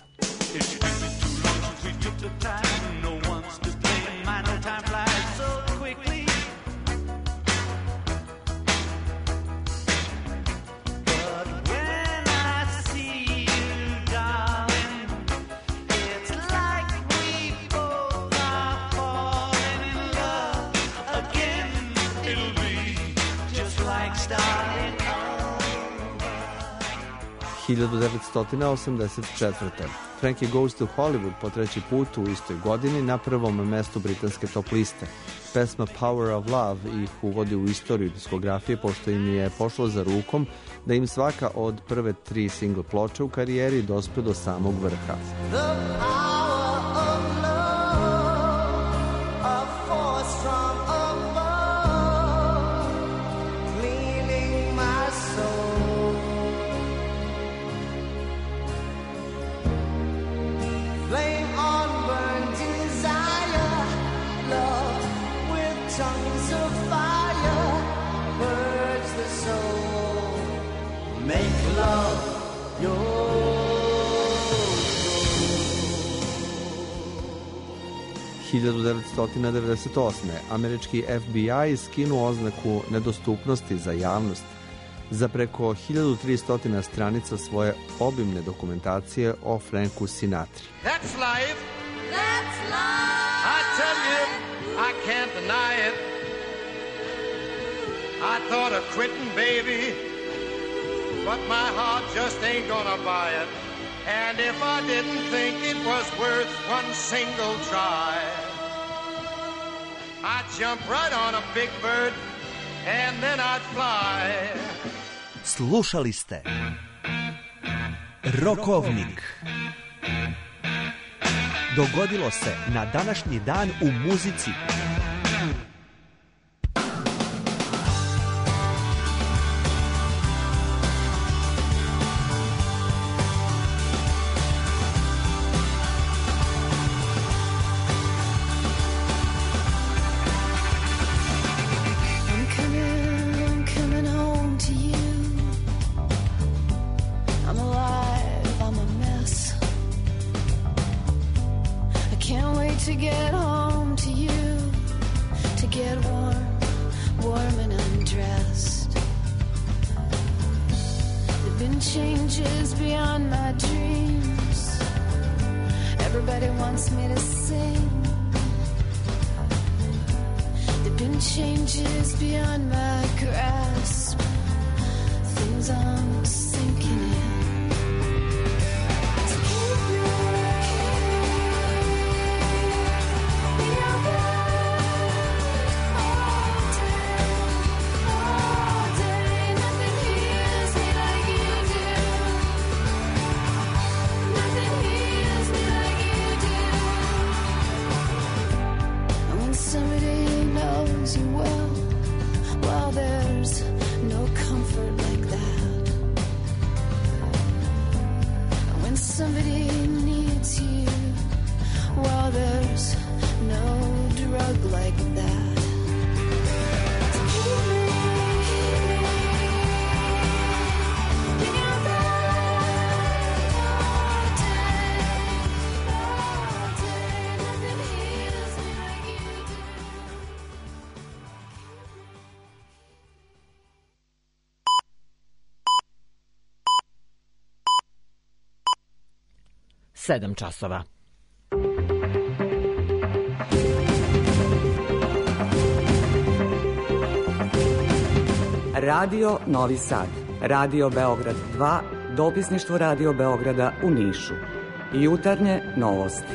Speaker 3: hiljadu devetsto osamdeset četvrte. Frankie Goes to Hollywood po treći put u istoj godini na prvom mestu britanske top liste. Pesma Power of Love ih uvodi u istoriju diskografije, pošto im je pošlo za rukom da im svaka od prve tri single ploče u karijeri dospe do samog vrha. hiljadu devetsto devedeset osme. američki F B I skinuo oznaku nedostupnosti za javnost za preko hiljadu tristo stranica svoje obimne dokumentacije o Franku Sinatri.
Speaker 21: That's life. That's life. I tell you, I can't deny it. I thought of quitting, baby, but my heart just ain't gonna buy it. And if I didn't think it was worth one single try, I'd jump right on a big bird and then I'd fly.
Speaker 3: Slušali ste Rokovnik. Dogodilo se na današnji dan u muzici.
Speaker 17: changes beyond my dreams. Everybody wants me to sing. There've been changes beyond my grasp. Things I'm sinking in. So keep me in your blood all day, all day. Nothing heals me like you do. Nothing heals me like you do. And when somebody knows you well, well, there's no comfort like that. And when somebody needs you, well, there's no drug like that. So keep me in your blood all day, all day. Nothing heals me like you do.
Speaker 8: Sedam časova.
Speaker 9: Radio Novi Sad, Radio Beograd dva, dopisništvo Radio Beograda u Nišu. Jutarnje novosti.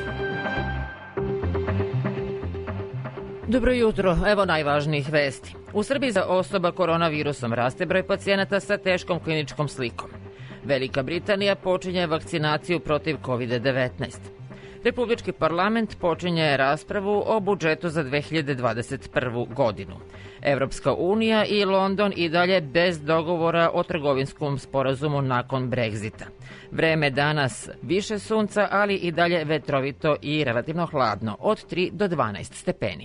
Speaker 8: Dobro jutro, evo najvažnijih vesti. U Srbiji za osoba koronavirusom raste broj pacijenata sa teškom kliničkom slikom. Velika Britanija počinje vakcinaciju protiv kovid devetnaest. Republički parlament počinje raspravu o budžetu za dve hiljade dvadeset prvu godinu. Evropska unija i London i dalje bez dogovora o trgovinskom sporazumu nakon Brexita. Vreme danas više sunca, ali i dalje vetrovito i relativno hladno, od tri do dvanaest stepeni.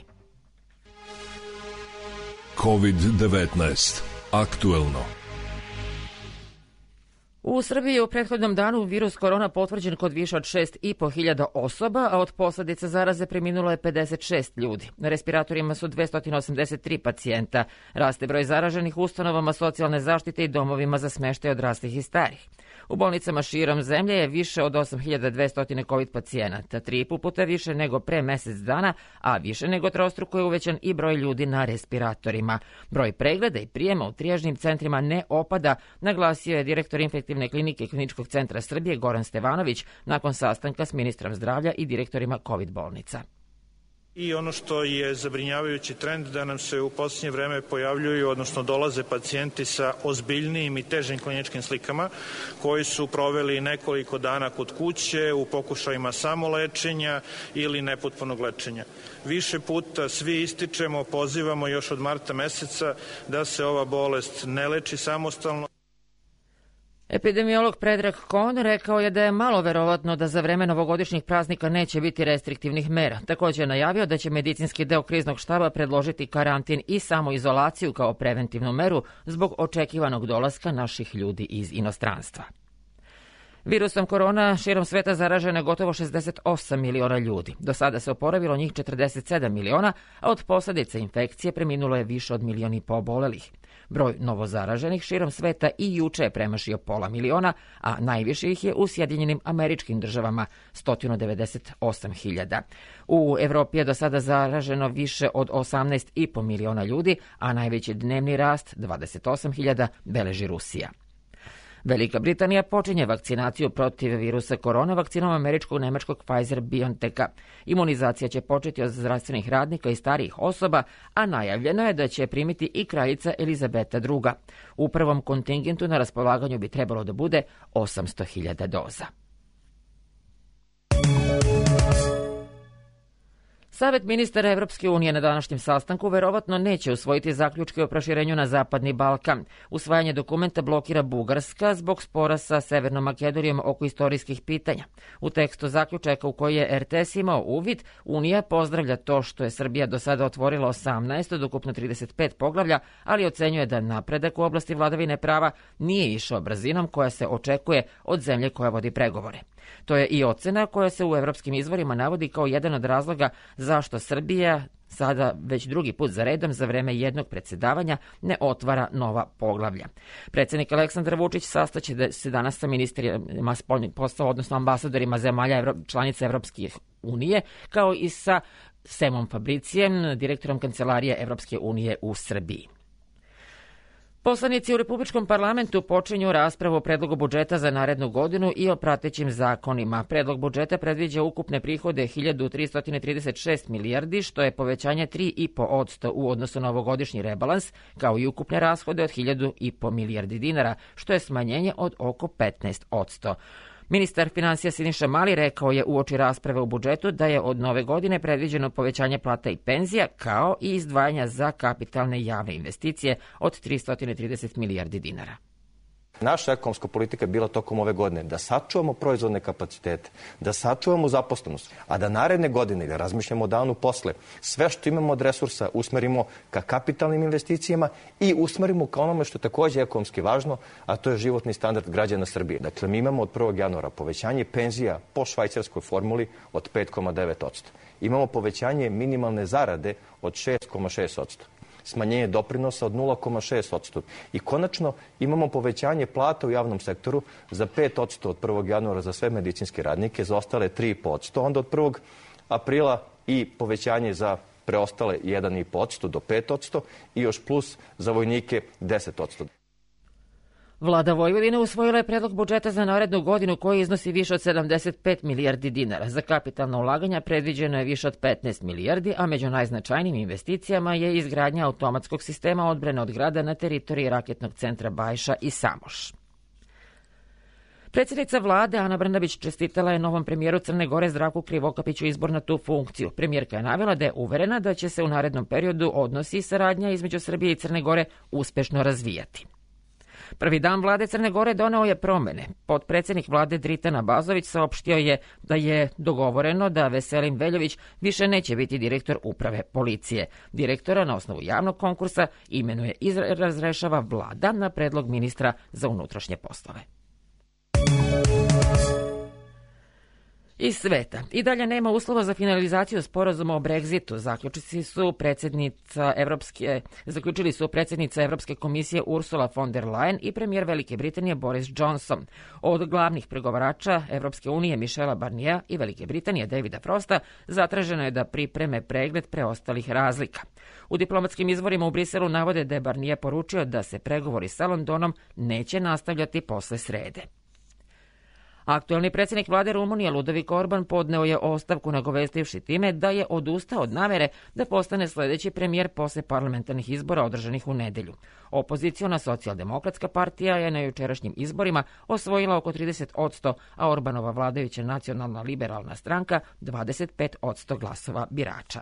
Speaker 10: kovid devetnaest. Aktuelno.
Speaker 8: U Srbiji je u prethodnom danu virus korona potvrđen kod više od šest i po hiljada osoba, a od posledica zaraze preminulo je pedeset šest ljudi. Na respiratorima su dvesta osamdeset tri pacijenta. Raste broj zaraženih u ustanovama socijalne zaštite i domovima za smeštaj odraslih i starih. U bolnicama širom zemlje je više od osam hiljada dvesta kovid pacijenata, tri i po puta više nego pre mesec dana, a više nego trostruko je uvećan i broj ljudi na respiratorima. Broj pregleda i prijema u trijažnim centrima ne opada, naglasio je direktor infektivne klinike Kliničkog centra Srbije Goran Stevanović nakon sastanka s ministrom zdravlja i direktorima kovid bolnica.
Speaker 24: I ono što je zabrinjavajući trend da nam se u posljednje vreme pojavljuju, odnosno dolaze pacijenti sa ozbiljnijim i težim kliničkim slikama koji su proveli nekoliko dana kod kuće u pokušajima samolečenja ili nepotpunog lečenja. Više puta svi ističemo, pozivamo još od marta meseca da se ova bolest ne leči samostalno.
Speaker 8: Epidemiolog Predrag Kon rekao je da je malo verovatno da za vreme novogodišnjih praznika neće biti restriktivnih mera. Također je najavio da će medicinski deo kriznog štaba predložiti karantin i samoizolaciju kao preventivnu meru zbog očekivanog dolaska naših ljudi iz inostranstva. Virusom korona širom sveta zaraženo je gotovo šezdeset osam miliona ljudi. Do sada se oporavilo njih četrdeset sedam miliona, a od posljedica infekcije preminulo je više od milion i po obolelih. Broj novozaraženih širom sveta i juče je premašio pola miliona, a najviše ih je u Sjedinjenim Američkim Državama, sto devedeset osam hiljada. U Evropi je do sada zaraženo više od osamnaest i po miliona ljudi, a najveći dnevni rast, dvadeset osam hiljada, beleži Rusija. Velika Britanija počinje vakcinaciju protiv virusa korona vakcinom američkog nemačkog Pfizer-BioNTecha. Imunizacija će početi od zdravstvenih radnika i starijih osoba, a najavljeno je da će primiti i kraljica Elizabeta druga. U prvom kontingentu na raspolaganju bi trebalo da bude osamsto hiljada doza. Savet ministara Evropske unije na današnjem sastanku verovatno neće usvojiti zaključke o proširenju na Zapadni Balkan. Usvajanje dokumenta blokira Bugarska zbog spora sa Severnom Makedonijom oko istorijskih pitanja. U tekstu zaključaka u koji je er te es imao uvid, Unija pozdravlja to što je Srbija do sada otvorila osamnaest od ukupno trideset pet poglavlja, ali ocenjuje da napredak u oblasti vladavine prava nije išao brzinom koja se očekuje od zemlje koja vodi pregovore. To je i ocena koja se u evropskim izvorima navodi kao jedan od razloga zašto Srbija sada već drugi put za redom za vreme jednog predsjedavanja ne otvara nova poglavlja. Predsjednik Aleksandar Vučić sastaće se danas sa ministrima spoljnih poslova, odnosno ambasadorima zemalja članica Evropske unije, kao i sa Semom Fabricijem, direktorom Kancelarije Evropske unije u Srbiji. Poslanici u Republičkom parlamentu počinju raspravu o predlogu budžeta za narednu godinu i o pratećim zakonima. Predlog budžeta predviđa ukupne prihode hiljadu tristo trideset šest milijardi, što je povećanje tri i po posto u odnosu na ovogodišnji rebalans, kao i ukupne rashode od hiljadu i po milijardi dinara, što je smanjenje od oko petnaest posto. Ministar finansija Siniša Mali rekao je uoči rasprave u budžetu da je od nove godine predviđeno povećanje plata i penzija, kao i izdvajanja za kapitalne javne investicije od tristo trideset milijardi dinara.
Speaker 2: Naša ekonomska politika je bila tokom ove godine da sačuvamo proizvodne kapacitete, da sačuvamo zaposlenost, a da naredne godine, da razmišljamo o danu posle, sve što imamo od resursa usmerimo ka kapitalnim investicijama i usmerimo ka onome što je takođe ekonomski važno, a to je životni standard građana Srbije. Dakle, mi imamo od prvog januara povećanje penzija po švajcarskoj formuli od pet zarez devet posto. Imamo povećanje minimalne zarade od šest zarez šest posto. Smanjenje doprinosa od nula zarez šest posto. I konačno imamo povećanje plata u javnom sektoru za pet posto od prvog januara za sve medicinske radnike, za ostale tri zarez pet posto, onda od prvog aprila i povećanje za preostale jedan zarez pet posto do pet posto i još plus za vojnike deset posto.
Speaker 8: Vlada Vojvodine usvojila je predlog budžeta za narednu godinu koji iznosi više od sedamdeset pet milijardi dinara. Za kapitalna ulaganja predviđeno je više od petnaest milijardi, a među najznačajnijim investicijama je izgradnja automatskog sistema odbrane od grada na teritoriji raketnog centra Bajša i Samoš. Predsjednica vlade Ana Brnabić čestitala je novom premijeru Crne Gore Zdravku Krivokapiću izbor na tu funkciju. Premijerka je navela da je uverena da će se u narednom periodu odnosi i saradnja između Srbije i Crne Gore uspešno razvijati. Prvi dan vlade Crne Gore doneo je promene. Potpredsjednik vlade Dritan Abazović saopštio je da je dogovoreno da Veselin Veljović više neće biti direktor uprave policije. Direktora na osnovu javnog konkursa imenuje i razrešava vlada na predlog ministra za unutrašnje poslove. Iz sveta. I dalje nema uslova za finalizaciju sporazuma o Brexitu. Zaključili su predsjednica Evropske, zaključili su predsjednica Evropske komisije Ursula von der Leyen i premijer Velike Britanije Boris Johnson. Od glavnih pregovarača Evropske unije Michela Barniera i Velike Britanije Davida Frosta zatraženo je da pripreme pregled preostalih razlika. U diplomatskim izvorima u Briselu navode da je Barnier poručio da se pregovori sa Londonom neće nastavljati posle srede. Aktuelni predsjednik vlade Rumunije Ludovic Orban podneo je ostavku nagovestivši time da je odustao od namere da postane sljedeći premijer posle parlamentarnih izbora održanih u nedelju. Opoziciona socijaldemokratska partija je na jučerašnjim izborima osvojila oko trideset posto, a Orbanova vladajuća nacionalna liberalna stranka dvadeset pet posto glasova birača.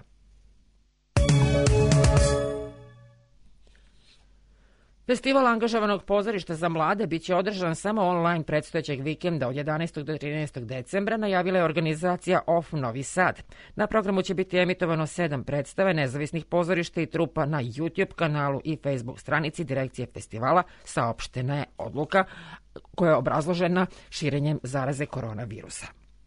Speaker 8: Festival angažovanog pozorišta za mlade biće održan samo online predstojećeg vikenda od jedanaestog do trinaestog decembra, najavila je organizacija O F Novi Sad. Na programu će biti emitovano sedam predstave nezavisnih pozorišta i trupa na YouTube kanalu i Facebook stranici Direkcije festivala. Saopštena je odluka koja je obrazložena širenjem zaraze koronavirusa.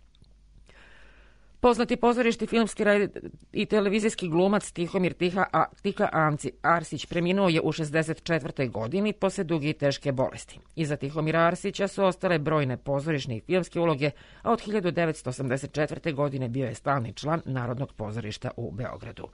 Speaker 8: Poznati pozorišti, filmski i televizijski glumac Tihomir Tiha, a, Tika Amci Arsić preminuo je u šezdeset četvrtoj godini posle duge i teške bolesti. Iza Tihomira Arsića su ostale brojne pozorišne i filmske uloge, a od hiljadu devetsto osamdeset četvrte. godine bio je stalni član Narodnog pozorišta u Beogradu.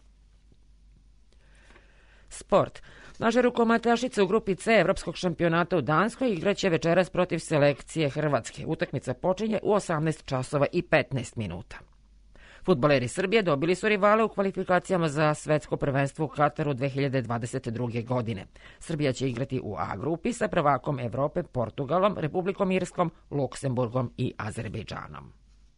Speaker 8: Sport. Naša rukometašica u grupi C Evropskog šampionata u Danskoj igraće večeras protiv selekcije Hrvatske. Utakmica počinje u osamnaest časova i petnaest minuta. Fudbaleri Srbije dobili su rivale u kvalifikacijama za svetsko prvenstvo u Kataru dve hiljade dvadeset druge. godine. Srbija će igrati u A grupi sa prvakom Evrope Portugalom, Republikom Irskom, Luksemburgom i Azerbejdžanom.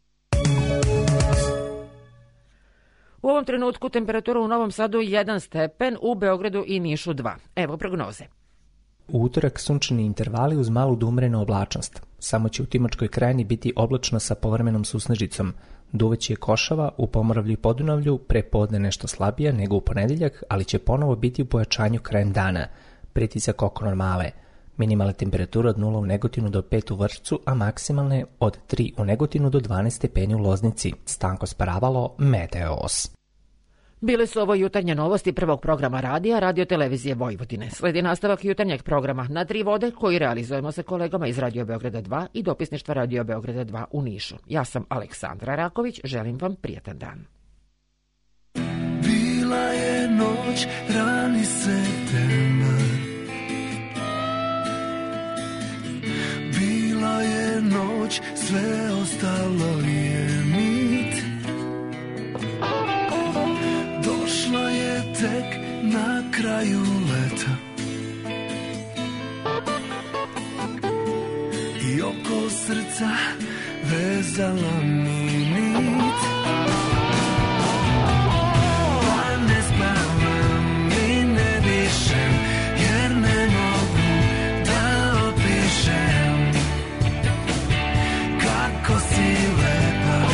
Speaker 8: U ovom trenutku temperatura u Novom Sadu jedan stepen, u Beogradu i Nišu dva. Evo prognoze.
Speaker 16: U utorak sunčani intervali uz malu dumrenu oblačnost. Samo će u Timočkoj krajini biti oblačno sa povremenom susnežicom. Duvaće je košava, u Pomoravlju i Podunavlju pre podne nešto slabija nego u ponedeljak, ali će ponovo biti u pojačanju krajem dana. Pritisak oko normale. Minimalna temperatura od nula u Negotinu do pet u Vršcu, a maksimalne od tri u Negotinu do dvanaest stepeni u Loznici. Stanko Sparavalo, Meteos.
Speaker 8: Bile su ovo jutarnje novosti prvog programa radija Radio Televizije Vojvodine. Sledi nastavak jutarnjeg programa Na tri vode koji realizujemo sa kolegama iz Radio Beograda dva i dopisništva Radio Beograda dva u Nišu. Ja sam Aleksandra Raković, želim vam prijatan dan.
Speaker 7: Bila je noć, rani septembar. Bila je noć, sve ostalo je mit. Došla je tek na kraju leta i oko srca vezala mi nit. Pa ne spavam i ne dišem, jer ne mogu da opišem kako si lepa.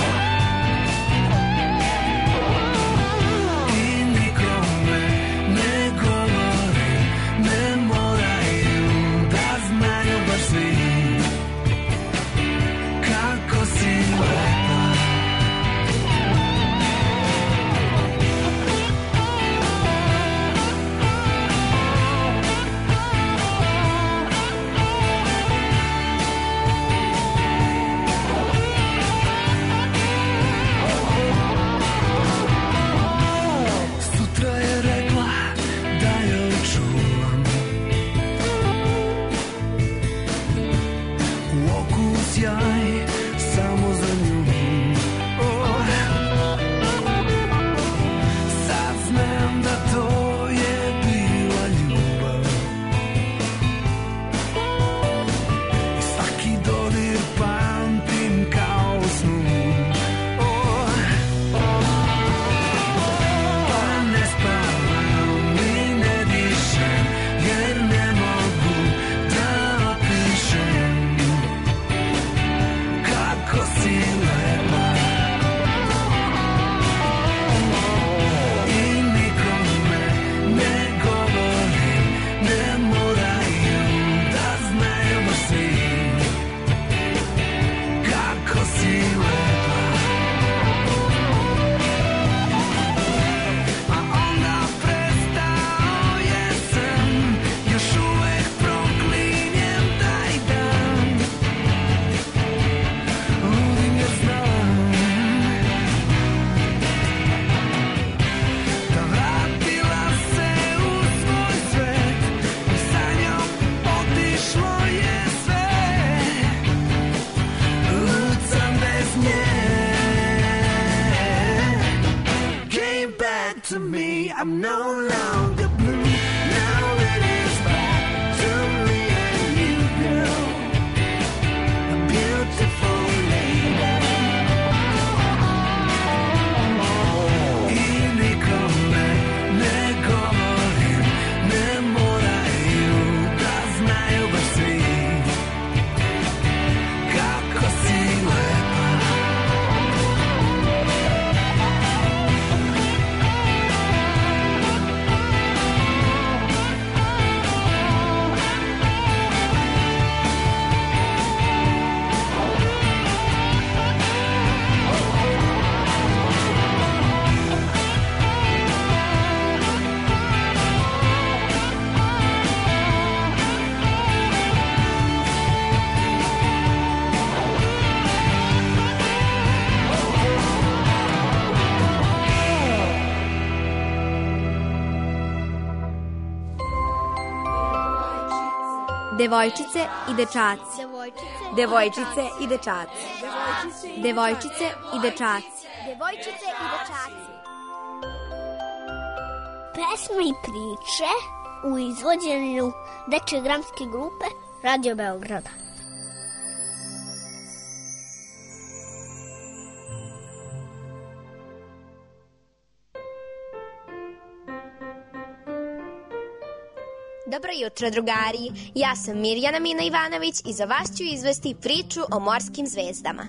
Speaker 7: To me, I'm no longer blue. Now it is back to me and you, girl, a beautiful lady. I nikome ne govorim, ne moraju da znaju baš svi kako si lepa.
Speaker 11: Devojčice i dečaci. Devojčice i dečaci. Devojčice i dečaci.
Speaker 12: Devojčice i dečaci. Pesme i priče u izvođenju dečje dramske grupe Radio Beograda.
Speaker 11: Dobro jutro, drugari. Ja sam Mirjana Mina Ivanović i za vas ću izvesti priču o morskim zvezdama.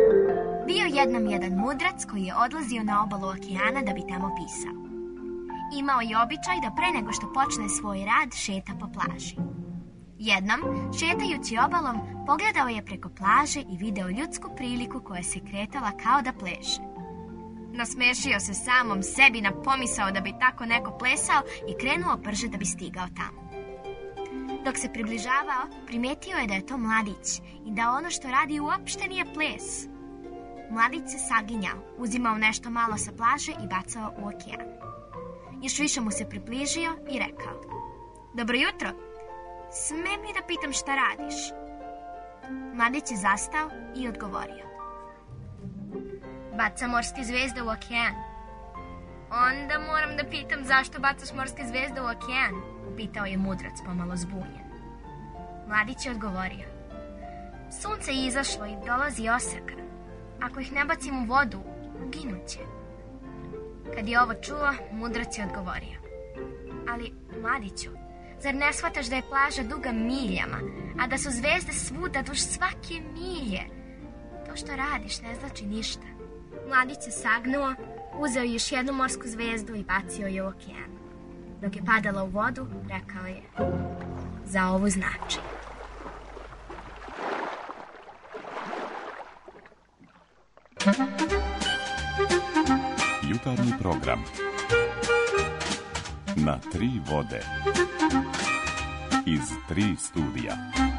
Speaker 11: Bio jednom jedan mudrac koji je odlazio na obalu okeana da bi tamo pisao. imao je običaj da pre nego što počne svoj rad šeta po plaži. Jednom, šetajući obalom, pogledao je preko plaže i video ljudsku priliku koja se kretala kao da pleše. Nasmešio se samom sebi na pomisao da bi tako neko plesao i krenuo brže da bi stigao tamo. Dok se približavao, primetio je da je to mladić i da ono što radi uopšte nije ples. Mladić se saginjao, uzimao nešto malo sa plaže i bacao u okean. Još više mu se približio i rekao: "Dobro jutro, smem li da pitam šta radiš?" Mladić je zastao i odgovorio: "Bacam morske zvezde u okean." "Onda moram da pitam zašto bacaš morske zvezde u okean?" pitao je mudrac pomalo zbunjen. Mladić je odgovorio: "Sunce je izašlo i dolazi osaka. Ako ih ne bacim u vodu, uginuće." Kad je ovo čuo, mudrac je odgovorio: "Ali, mladiću, zar ne shvataš da je plaža duga miljama, a da su zvezde svuda duž svake milje? To što radiš ne znači ništa." Mladić se sagnuo, uzeo još jednu morsku zvezdu i bacio je u okean. Dok je padala u vodu, rekao je: "Za ovu znači."
Speaker 1: Jutarnji program na tri vode iz tri studija.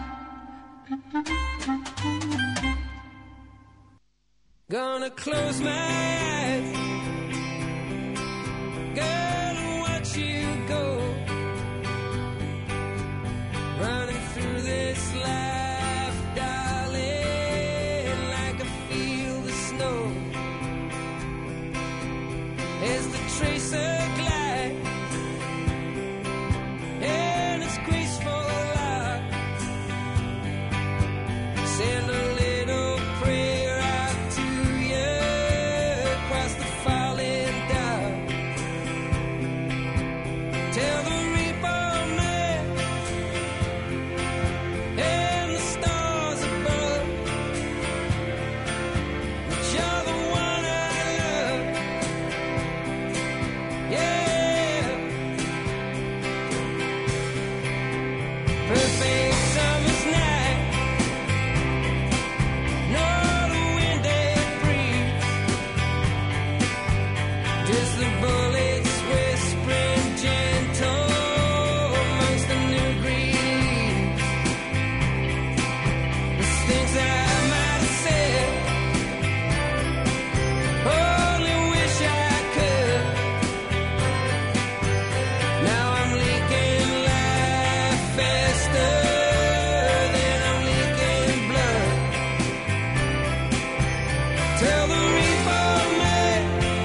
Speaker 18: Gonna close my eyes, girl, and watch you go, running through this life, darling, like I feel the snow. As the tracer glides, and its graceful light, send a little prayer out to you across the falling dark. Tell the reaper man and the stars above that you're the one I love. Yeah, perfect summer's night, northern wind and breeze, just the bullets whispering gentle amongst the new green leaves. There's things I might have said, only wish I could. Now I'm leaking life faster than I'm leaking blood. Tell the reaper man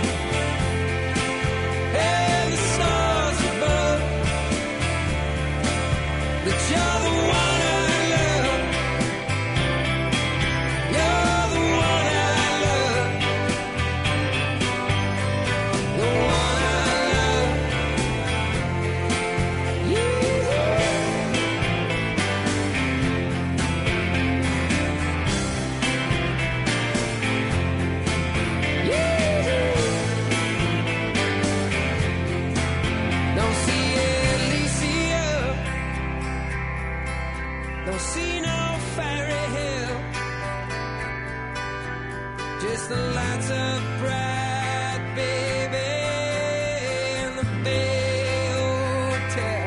Speaker 18: and the stars above that you're the one I love. You're the one I love. The one I love. You. Don't see Elysia, don't see no fairy hill, just the lights of bright baby in the Bay Hotel.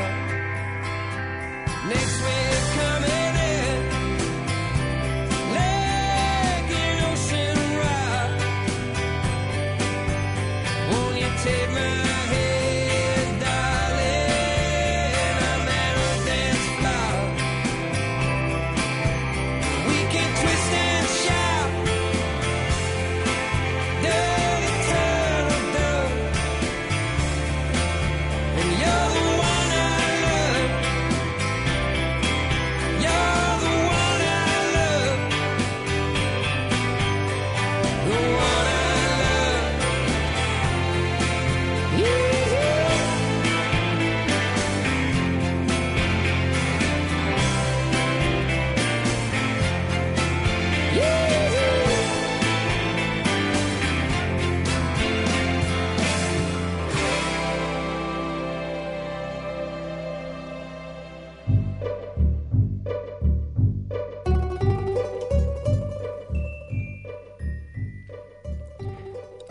Speaker 18: Next we're coming in like an ocean rock. Won't you take my hand, darling? I'm at a dance floor. We can twist and shout, girl,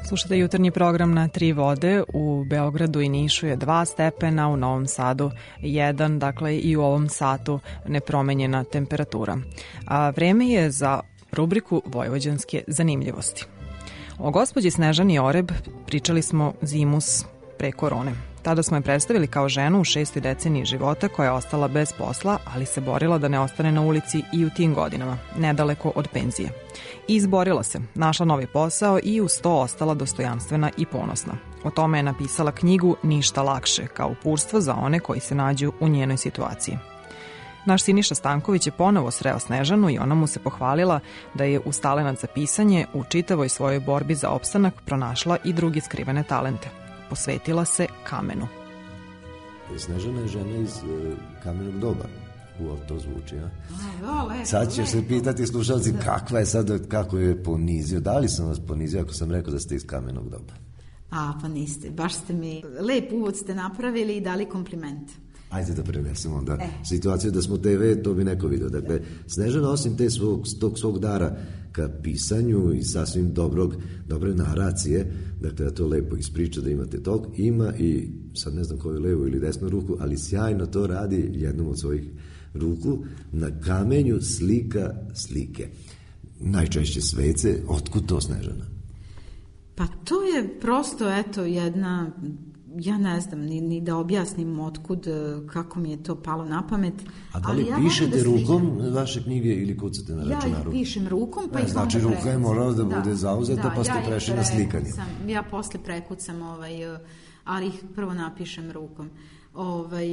Speaker 4: Slušate jutarnji program na Tri vode. U Beogradu i Nišu je dva stepena, u Novom Sadu jedan, dakle i u ovom satu nepromenjena temperatura. A vreme je za rubriku Vojvođanske zanimljivosti. O gospođi Snežani Oreb pričali smo zimus pre korone. Tada smo je predstavili kao ženu u šestoj deceniji života koja je ostala bez posla, ali se borila da ne ostane na ulici i u tim godinama, nedaleko od penzije. I izborila se, našla novi posao i uz to ostala dostojanstvena i ponosna. O tome je napisala knjigu Ništa lakše, kao uputstvo za one koji se nađu u njenoj situaciji. Naš Siniša Stanković je ponovo sreo Snežanu i ona mu se pohvalila da je uz talenat za pisanje u čitavoj svojoj borbi za opstanak pronašla i druge skrivene talente. Posvetila se kamenu.
Speaker 6: Snežana je žena iz uh, kamenog doba. Uo, to zvuči, a?
Speaker 13: A, lepo,
Speaker 6: sad će
Speaker 13: lepo.
Speaker 6: se pitati slušalci kakva je sad, kako je ponizio. Da li sam vas ponizio ako sam rekao da ste iz kamenog doba?
Speaker 13: A, pa niste. Baš ste mi lep uvod ste napravili i dali kompliment.
Speaker 6: Ajde da prenesemo onda
Speaker 13: e.
Speaker 6: situaciju da smo te ve, to bi neko vidio. Dakle, Snežana osim te svog, tog svog dara ka pisanju i sasvim dobrog, dobre naracije, dakle da to lepo ispriča, da imate tog, ima i, sad ne znam koju levu ili desnu ruku, ali sjajno to radi jednom od svojih ruku, na kamenju slika slike. Najčešće svece, otkud to, Snežana?
Speaker 13: Pa to je prosto, eto, jedna... Ja ne znam ni, ni da objasnim otkud, kako mi je to palo na pamet.
Speaker 6: A da li
Speaker 13: ja
Speaker 6: pišete
Speaker 13: da
Speaker 6: rukom vaše knjige ili kucate na računaru?
Speaker 13: Ja ih pišem rukom, pa
Speaker 6: ne,
Speaker 13: ih
Speaker 6: znači
Speaker 13: onda
Speaker 6: ruka je morala da, da bude zauzeta,
Speaker 13: da,
Speaker 6: pa ste
Speaker 13: ja
Speaker 6: prešli na slikanje.
Speaker 13: Ja posle prekucam, ovaj, ali ih prvo napišem rukom. Ovaj,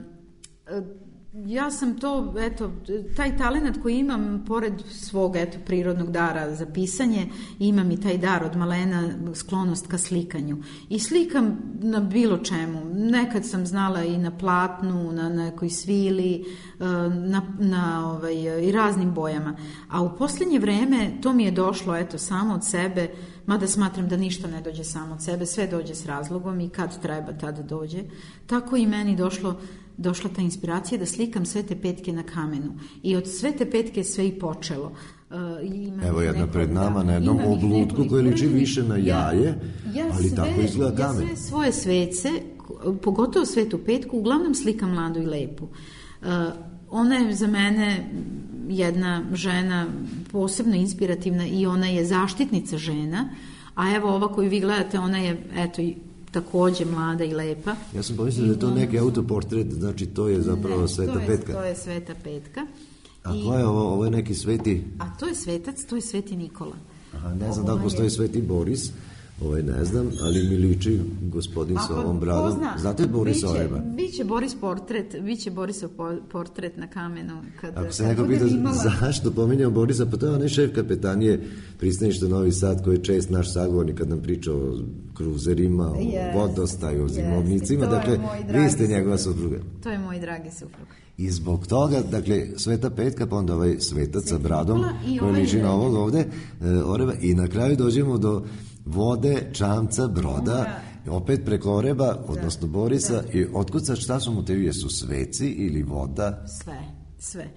Speaker 13: ja sam to, eto, taj talenat koji imam, pored svog, eto, prirodnog dara za pisanje, imam i taj dar od malena, sklonost ka slikanju. I slikam na bilo čemu. Nekad sam znala i na platnu, na nekoj svili, na, na ovaj, i raznim bojama. A u posljednje vreme to mi je došlo, eto, samo od sebe, mada smatram da ništa ne dođe samo od sebe, sve dođe s razlogom i kad treba, tada dođe. Tako i meni došlo došla ta inspiracija da slikam Svete petke na kamenu. I od Svete petke sve i počelo. Uh,
Speaker 6: Evo jedna pred nama na jednom oblutku koji liči više na jaje, ja, ja ali sve, tako izgleda kamen.
Speaker 13: Ja sve svoje svece, pogotovo Svetu petku, uglavnom slikam mladu i lepu. Uh, ona je za mene jedna žena posebno inspirativna i ona je zaštitnica žena, a evo ova koju vi gledate, ona je, eto, takođe mlada i lepa.
Speaker 6: Ja sam pomislila da je to neki autoportret, znači to je zapravo ne, Sveta
Speaker 13: to je,
Speaker 6: petka.
Speaker 13: To je Sveta petka.
Speaker 6: A I, ko je ovo? Ovo je neki sveti...
Speaker 13: A to je svetac, to je Sveti Nikola.
Speaker 6: Aha, ne znam da li postoji Sveti Boris, ovaj ne znam, ali mi liči gospodin sa ovom bradom. Zna, Znate Boris Oreba?
Speaker 13: Biće Boris portret, biće Borisov portret na kamenu. Kad,
Speaker 6: Ako se neko pita imala... zašto pominjao Borisa, pa to je onaj šef kapetanije pristaništa Novi Sad koji je čest naš sagovornik kad nam priča o kruzerima, yes, o vodostaju, o zimovnicima. Yes, dakle, vi ste njegova supruga.
Speaker 13: To je moj dragi suprug.
Speaker 6: I zbog toga, dakle, Sveta petka, pa onda ovaj svetac sa bradom koji ovaj liči na ovog ovde, e, Oreba, i na kraju dođemo do vode, čamca, broda, opet preko Oreba, odnosno Borisa, da. I otkud sad šta su motivi, su sveci ili voda?
Speaker 13: Sve, sve.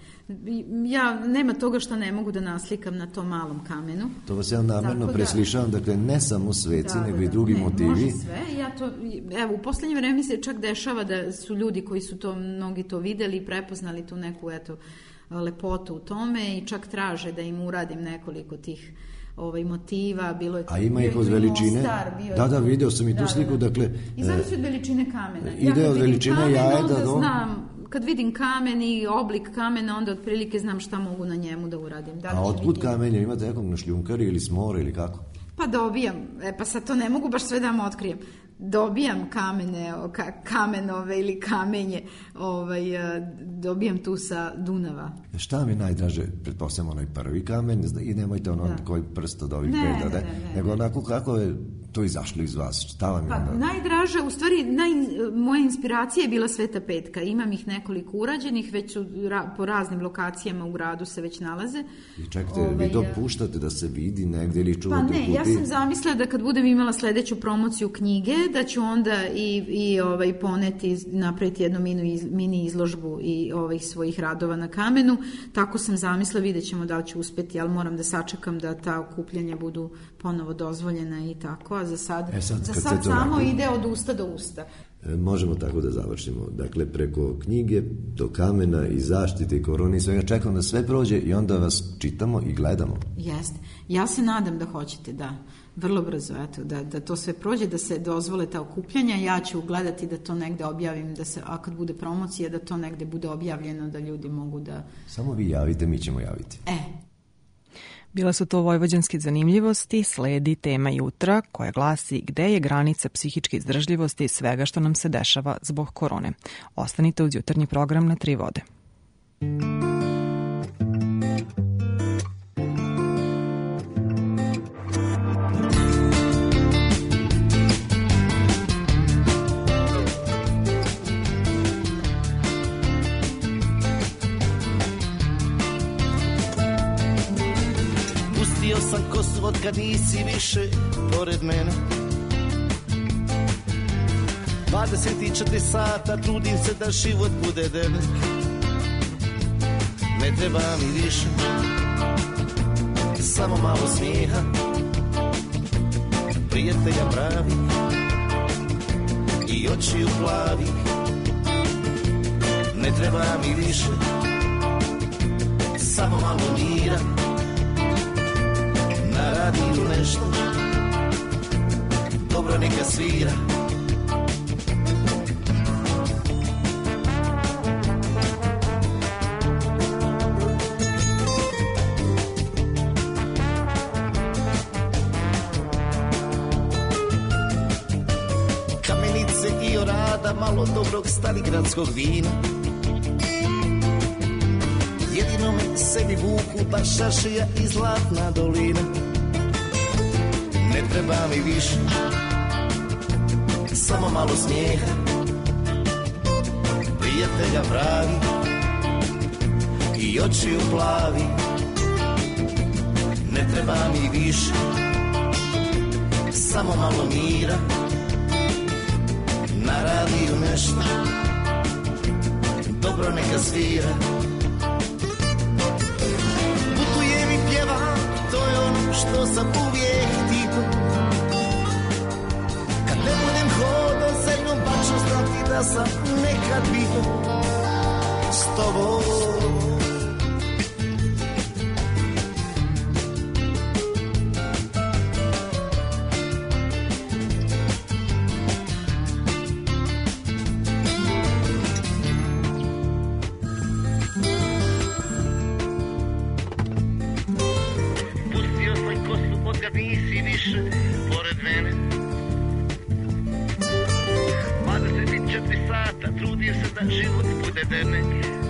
Speaker 13: Ja, nema toga što ne mogu da naslikam na tom malom kamenu.
Speaker 6: To vas ja namjerno da, preslišavam, dakle, ne samo sveci, da, nego da, i drugi ne, motivi.
Speaker 13: Može sve, ja to, evo, u poslednje vreme se čak dešava da su ljudi koji su to, mnogi to videli i prepoznali tu neku, eto, lepotu u tome i čak traže da im uradim nekoliko tih ovaj motiva, bilo je...
Speaker 6: A ima ih od veličine? Mostar, da, da, video sam i tu da, sliku, da. Dakle...
Speaker 13: I zavisi od veličine kamena.
Speaker 6: Ide ja od veličine jaje da do...
Speaker 13: Znam, kad vidim kamen i oblik kamena, onda otprilike znam šta mogu na njemu da uradim. Da,
Speaker 6: a otkud kamenja? Imate nekog na šljunkari ili s mora ili kako?
Speaker 13: Pa dobijam, e, pa sad to ne mogu baš sve da vam otkrijem. Dobijam kamene, ka, kamenove ili kamenje, ovaj, dobijam tu sa Dunava.
Speaker 6: Šta mi najdraže, pretpostavljamo onaj prvi kamen, i nemojte ono da. Koji prst od ovih
Speaker 13: ne,
Speaker 6: peda,
Speaker 13: ne, ne, ne,
Speaker 6: nego onako kako je to izašlo iz vas, šta vam je
Speaker 13: pa,
Speaker 6: onda?
Speaker 13: Najdraže, u stvari, naj, moja inspiracija je bila Sveta petka, imam ih nekoliko urađenih, već su ra, po raznim lokacijama u gradu se već nalaze.
Speaker 6: I čekajte, ovaj, vi to puštate da se vidi negdje ili čuvate
Speaker 13: pa ne,
Speaker 6: u kuti?
Speaker 13: Ja sam zamislila da kad budem imala sledeću promociju knjige, da ću onda i, i ovaj, poneti, napraviti jednu mini, mini izložbu i ovih svojih radova na kamenu. Tako sam zamislila, vidjet ćemo da li ću uspeti, ali moram da sačekam da ta okupljanja budu ponovo dozvoljena i tako. A za sad.
Speaker 6: E sad,
Speaker 13: za
Speaker 6: kad
Speaker 13: sad
Speaker 6: se to
Speaker 13: samo
Speaker 6: napravi,
Speaker 13: ide od usta do usta.
Speaker 6: e, možemo tako da završimo. Dakle, preko knjige do kamena i zaštite i korone i svega, čekam da sve prođe i onda vas čitamo i gledamo.
Speaker 13: Jeste. Ja se nadam da hoćete, da. Vrlo brzo, eto, da, da to sve prođe, da se dozvole ta okupljanja. Ja ću gledati da to negde objavim, da se, a kad bude promocija, da to negde bude objavljeno, da ljudi mogu da...
Speaker 6: Samo vi javite, mi ćemo javiti.
Speaker 13: E,
Speaker 4: Bile su to vojvođanske zanimljivosti, sledi tema jutra koja glasi gde je granica psihičke izdržljivosti svega što nam se dešava zbog korone. Ostanite uz jutarnji program na Tri vode.
Speaker 14: Pustio sam kosu od kad nisi više pored mene. dvadeset četiri sata trudim se da život bude devet. Ne treba mi više, samo malo smijeha, prijatelja pravi i očiju plavi. Ne treba mi više, samo malo mira, na radiju nešto dobro neka svira. Kamenice i orada, malo dobrog starigradskog vina. Jedino me sebi vuku baš šašija i zlatna dolina. Ne treba mi više, samo malo smijeha, prijatelja pravi i očiju plavi. Ne treba mi više, samo malo mira, na radiju nešto dobro neka svira. Putujem i pjevam, to je ono što sam uvijek htio. Kad ne budem hodao zemljom, pa ću znati da sam nekad bio s tobom. Pustio sam kosu od kad nisi više pored mene. dvadeset četiri sata trudim se da život bude denek.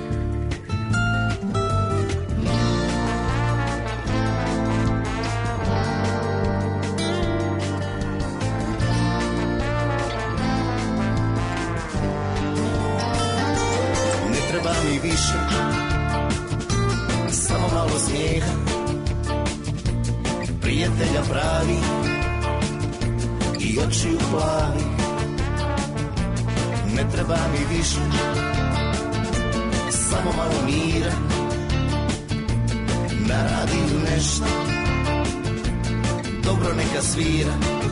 Speaker 14: Ne treba mi više, samo malo smijeha, prijatelja pravi i očiju plavi. Ne treba mi više, samo malo mira, na radiju nešto dobro neka svira.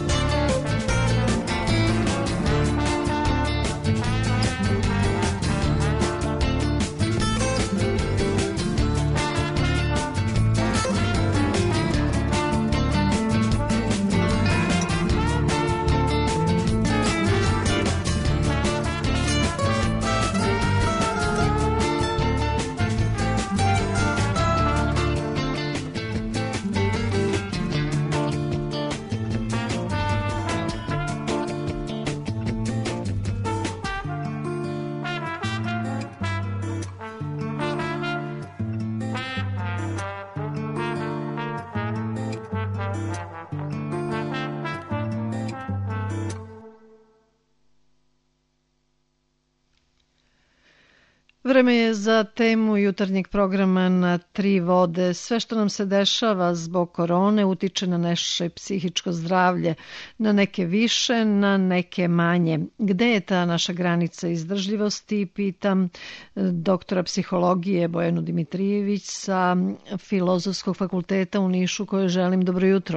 Speaker 15: Vreme je za temu jutarnjeg programa na Tri vode. Sve što nam se dešava zbog korone utiče na naše psihičko zdravlje, na neke više, na neke manje. Gde je ta naša granica izdržljivosti? Pitam doktora psihologije Bojanu Dimitrijević sa Filozofskog fakulteta u Nišu, kojoj želim dobro jutro.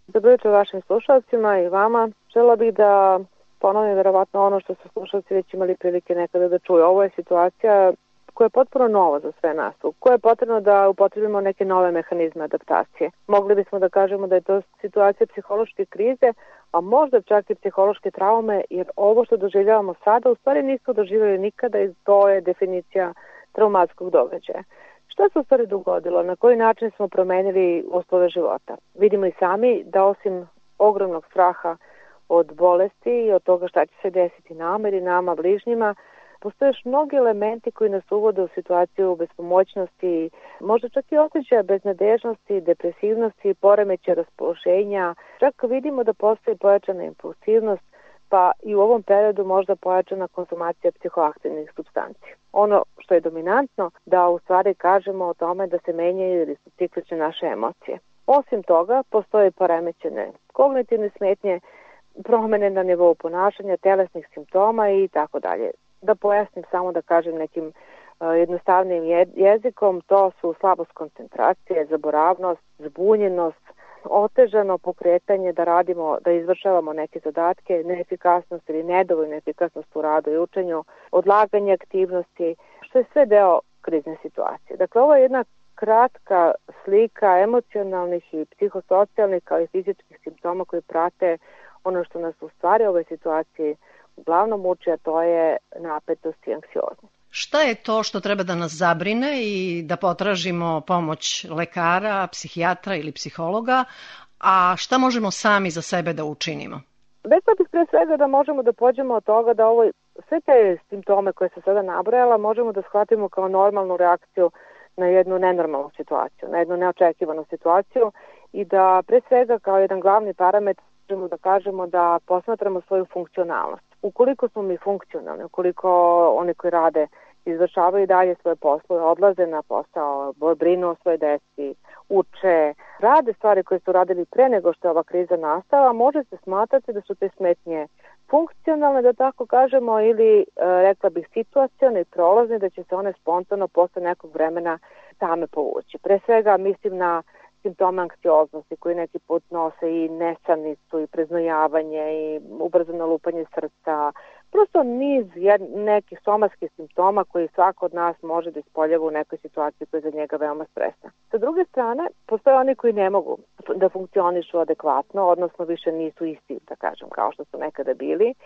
Speaker 5: Dobro jutro vašim slušalcima i vama. Žela bih da ponovim verovatno ono što su slušalci već imali prilike nekada da čuju. Ovo je situacija koja je potpuno nova za sve nas, u kojoj je potrebno da upotrebimo neke nove mehanizme adaptacije. Mogli bismo da kažemo da je to situacija psihološke krize, a možda čak i psihološke traume, jer ovo što doživljavamo sada u stvari nismo doživjeli nikada i to je definicija traumatskog događaja. Šta se u stvari dogodilo? Na koji način smo promenili uslove života? Vidimo i sami da osim ogromnog straha od bolesti i od toga šta će se desiti nama ili nama bližnjima, postoje još mnogi elementi koji nas uvode u situaciju bespomoćnosti, možda čak i osjećaja beznadežnosti, depresivnosti, poremećaja raspoloženja. Čak vidimo da postoji pojačana impulsivnost, pa i u ovom periodu možda pojačana konzumacija psihoaktivnih supstanci. Ono što je dominantno, da u stvari kažemo o tome da se menjaju ili su ciklične naše emocije. Osim toga, postoje poremećene kognitivne smetnje, promene na nivou ponašanja, telesnih simptoma i tako dalje. Da pojasnim samo da kažem nekim uh, jednostavnim je, jezikom, to su slabost koncentracije, zaboravnost, zbunjenost, otežano pokretanje da radimo, da izvršavamo neke zadatke, neefikasnost ili nedovoljna efikasnost u radu i učenju, odlaganje aktivnosti, što je sve deo krizne situacije. Dakle, ovo je jedna kratka slika emocionalnih i psihosocijalnih kao i fizičkih simptoma koji prate ono što nas u stvari u ovoj situaciji uglavnom muči, a to je napetost i anksioznost.
Speaker 15: Šta je to što treba da nas zabrine i da potražimo pomoć lekara, psihijatra ili psihologa, a šta možemo sami za sebe da učinimo?
Speaker 5: Rekla bih pre svega da možemo da pođemo od toga da ovo, sve te simptome koje se sada nabrojala možemo da shvatimo kao normalnu reakciju na jednu nenormalnu situaciju, na jednu neočekivanu situaciju i da pre svega kao jedan glavni parametar možemo da kažemo da posmatramo svoju funkcionalnost. Ukoliko smo mi funkcionalni, ukoliko oni koji rade izvršavaju dalje svoje poslove, odlaze na posao, brinu o svojoj deci, uče, rade stvari koje su radili pre nego što je ova kriza nastala, može se smatrati da su te smetnje funkcionalne, da tako kažemo, ili rekla bih situacione i prolazne, da će se one spontano posle nekog vremena same povući. Pre svega mislim na simptome anksioznosti koji neki put nose i nesanicu i preznojavanje i ubrzano lupanje srca, prosto niz nekih somatskih simptoma koji svako od nas može da ispoljava u nekoj situaciji koja je za njega veoma stresna. Sa druge strane, postoje oni koji ne mogu da funkcionišu adekvatno, odnosno više nisu isti, da kažem, kao što su nekada bili.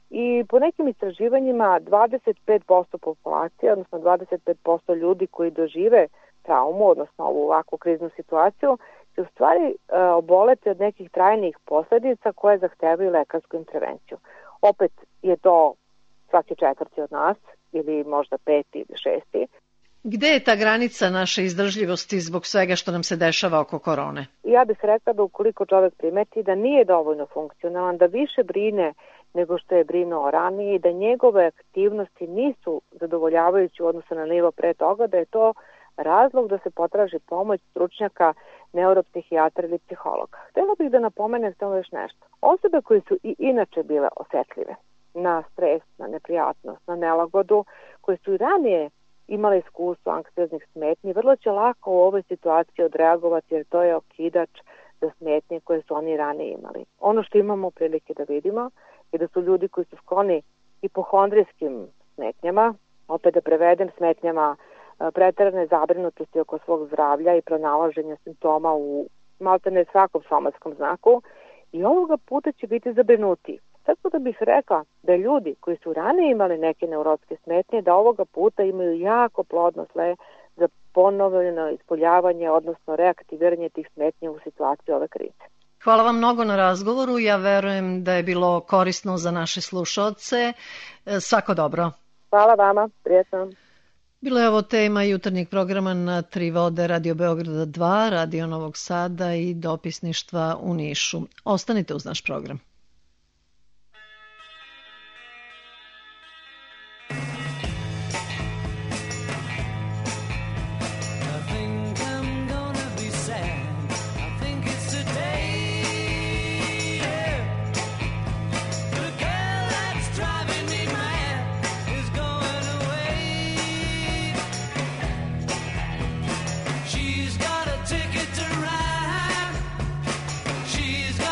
Speaker 5: I po nekim istraživanjima dvadeset pet posto populacije, odnosno dvadeset pet posto ljudi koji dožive traumu, odnosno ovu ovakvu kriznu situaciju, će u stvari e, oboleti od nekih trajnih posledica koje zahtevaju lekarsku intervenciju. Opet je to svaki četvrti od nas, ili možda peti ili šesti.
Speaker 15: Gde je ta granica naše izdržljivosti zbog svega što nam se dešava oko korone?
Speaker 5: Ja bih rekla da ukoliko čovjek primeti da nije dovoljno funkcionalan, da više brine nego što je brinuo ranije i da njegove aktivnosti nisu zadovoljavajući u odnosu na nivo pre toga, da je to razlog da se potraži pomoć stručnjaka, neuropsihijatra ili psihologa. Htjela bih da napomenem samo još nešto. Osobe koje su i inače bile osetljive na stres, na neprijatnost, na nelagodu, koje su i ranije imale iskustvo anksioznih smetnji, vrlo će lako u ovoj situaciji odreagovati jer to je okidač za smetnje koje su oni ranije imali. Ono što imamo prilike da vidimo je da su ljudi koji su skloni hipohondrijskim smetnjama, opet da prevedem smetnjama preterane zabrinutosti oko svog zdravlja i pronalaženja simptoma u maltene svakom somatskom znaku i ovoga puta će biti zabrinuti. Tako da bih rekla da ljudi koji su ranije imali neke neurotske smetnje, da ovoga puta imaju jako plodno tle za ponovno ispoljavanje, odnosno reaktiviranje tih smetnje u situaciji ove krize.
Speaker 15: Hvala vam mnogo na razgovoru, ja verujem da je bilo korisno za naše slušaoce. Svako dobro.
Speaker 5: Hvala vama, prijetno.
Speaker 15: Bilo je ovo tema jutarnjeg programa na Tri vode Radio Beograda dva, Radio Novog Sada i dopisništva u Nišu. Ostanite uz naš program.
Speaker 18: She's got a ticket to ride. She's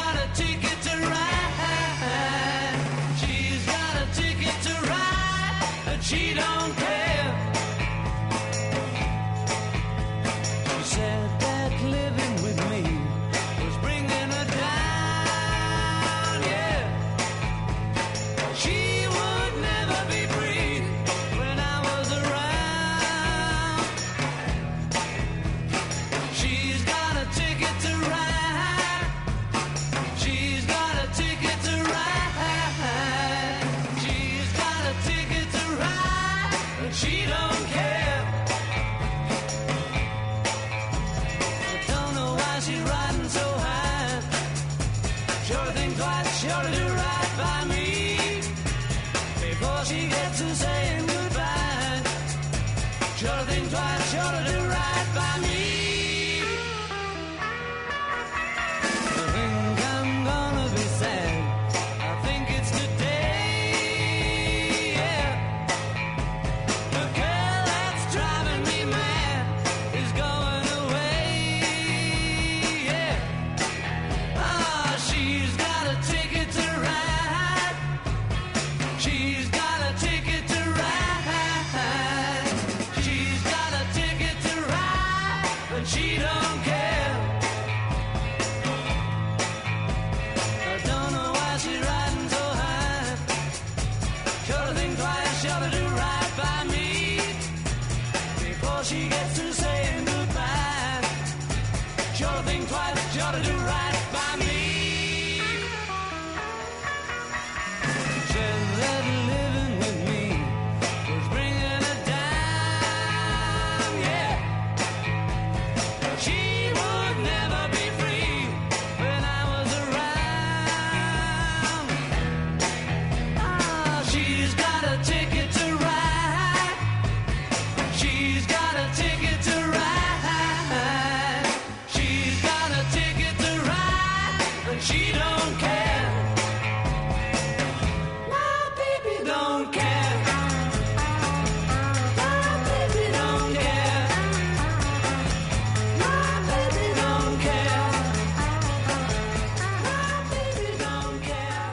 Speaker 18: Sure to think twice, sure to do right by me before she gets to saying goodbye. Sure to think twice, sure to do right by me. I think I'm gonna be sad. I think it's today, yeah. The girl that's driving me mad is going away, yeah. Ah, she's got a ticket to ride. She's got a ticket to ride. She's got a ticket to ride, but she don't care. I don't know why she's riding so high. Sure to think twice, sure to do right by me before she gets to saying goodbye. Sure to think twice, sure to do right by me. Said that living with me was bringing her down, yeah. She would never be free when I was around. Ah, she's got a ticket to ride. She's got a ticket to ride. She's got a ticket to ride, but she don't care. My baby don't care. My baby don't care. My baby don't care. My baby don't care.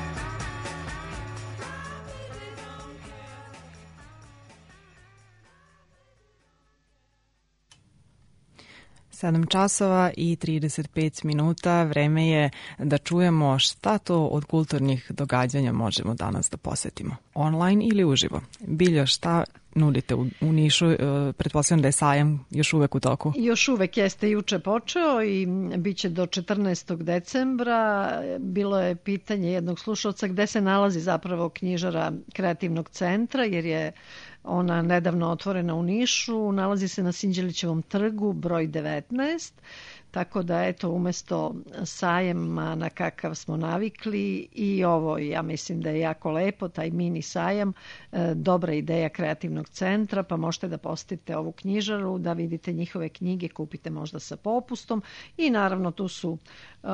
Speaker 4: sedam časova i trideset pet minuta. Vreme je da čujemo šta to od kulturnih događanja možemo danas da posetimo. Online ili uživo. Biljo, šta nudite u, u Nišu? E, pretpostavljam da je sajam još uvek u toku.
Speaker 15: Još uvek jeste juče počeo i bit će do četrnaestog decembra. Bilo je pitanje jednog slušalca gde se nalazi zapravo knjižara Kreativnog centra, jer je ona nedavno otvorena u Nišu. Nalazi se na Sinđelićevom trgu, broj devetnaest. Tako da, eto, umesto sajama na kakav smo navikli i ovo, ja mislim da je jako lepo, taj mini sajam, e, dobra ideja Kreativnog centra, pa možete da posetite ovu knjižaru, da vidite njihove knjige, kupite možda sa popustom i naravno tu su e,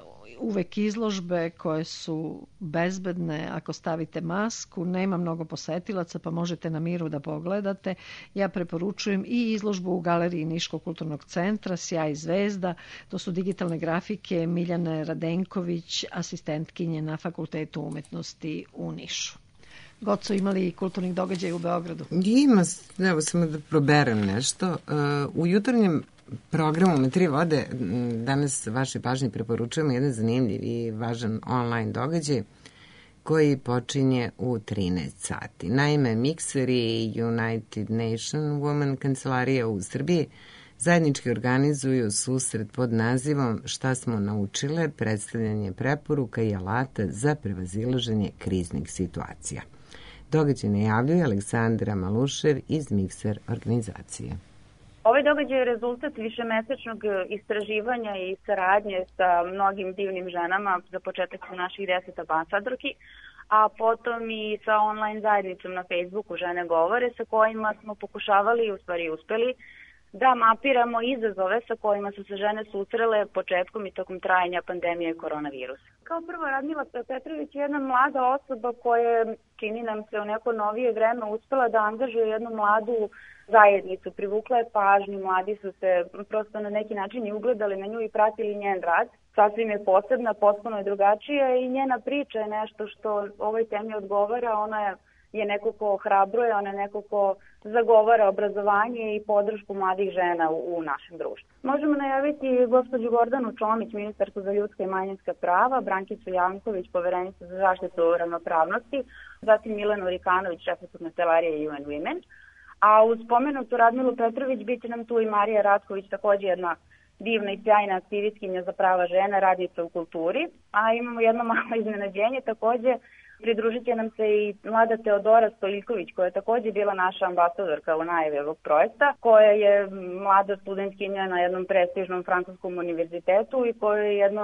Speaker 15: uvek izložbe koje su bezbedne ako stavite masku, nema mnogo posetilaca pa možete na miru da pogledate. Ja preporučujem i izložbu u galeriji Niškog kulturnog centra Sjaj zvezda, to su digitalne grafike Miljane Radenković, asistentkinje na Fakultetu umetnosti u Nišu. Goco, imali kulturnih događaja u Beogradu?
Speaker 19: Ima, evo samo da proberem nešto. U jutarnjem programu Me tri vode danas vašoj pažnji preporučujemo jedan zanimljiv i važan online događaj koji počinje u trinaest sati. Naime, Mixer i United Nation Women kancelarija u Srbiji zajednički organizuju susret pod nazivom Šta smo naučile, predstavljanje preporuka i alata za prevazilaženje kriznih situacija. Događaj najavljuje Aleksandra Malušev iz Mixer organizacije.
Speaker 20: Ovaj događaj je rezultat višemesečnog istraživanja i saradnje sa mnogim divnim ženama, za početak sa naših deset ambasadorki, a potom i sa online zajednicom na Facebooku Žene govore, sa kojima smo pokušavali, u stvari uspeli, da mapiramo izazove sa kojima su se žene susrele početkom i tokom trajanja pandemije koronavirusa. Kao prvo, Radmila Petrović je jedna mlada osoba koja, čini nam se, u neko novije vreme uspela da angažuje jednu mladu zajednicu, privukla je pažnju, mladi su se prosto na neki način i ugledali na nju i pratili njen rad. Sasvim je posebna, potpuno je drugačija i njena priča je nešto što ovoj temi odgovara. Ona je je neko ko ohrabruje, ona je neko ko zagovara obrazovanje i podršku mladih žena u, u našem društvu. Možemo najaviti gospođu Gordanu Čomić, ministarku za ljudska i manjinska prava, Brankicu Janković, poverenicu za zaštitu ravnopravnosti, zatim Milenu Rikanović, šeficu kancelarije U N Women, a uz spomenutu Radmilu Petrović bit će nam tu i Marija Ratković, također jedna divna i sjajna aktivistkinja za prava žena, radnica u kulturi, a imamo jedno malo iznenađenje, također pridružit će nam se i mlada Teodora Stojiljković, koja je također bila naša ambasadorka u najavi ovog projekta, koja je mlada studentkinja na jednom prestižnom francuskom univerzitetu i koja je jedno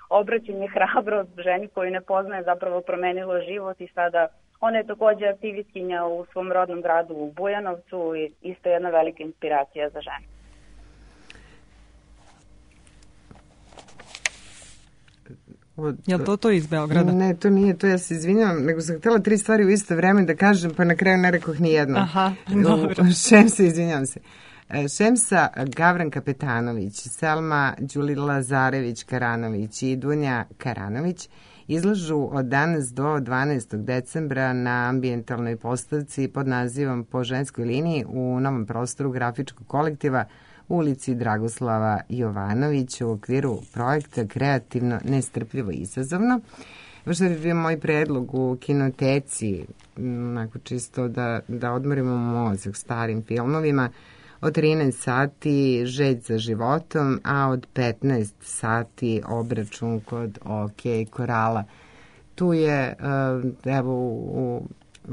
Speaker 20: obraćanje, hrabrost ženi koju ne poznaje zapravo promenilo život i sada ona je takođe aktivistkinja u svom rodnom gradu u Bujanovcu i isto jedna velika inspiracija za žene.
Speaker 19: Od...
Speaker 4: Je li to to iz Beograda?
Speaker 19: Ne, to nije to, ja se izvinjavam, nego sam htjela tri stvari u isto vreme da kažem, pa na kraju ne rekoh ni jedno.
Speaker 4: Aha, dobro.
Speaker 19: Šemsa, izvinjavam se. Šemsa Gavran Kapetanović, Selma Đuli Lazarević Karanović i Dunja Karanović izlažu od danas do dvanaestog decembra na ambijentalnoj postavci pod nazivom Po ženskoj liniji u novom prostoru grafičkog kolektiva u ulici Dragoslava Jovanovića u okviru projekta Kreativno, nestrpljivo i izazovno. Ovo što bi bio moj predlog u kinoteci, onako čisto da, da odmorimo mozak starim filmovima, od trinaest sati Žeć za životom, a od petnaest sati Obračun kod OK Korala. Tu je, evo, u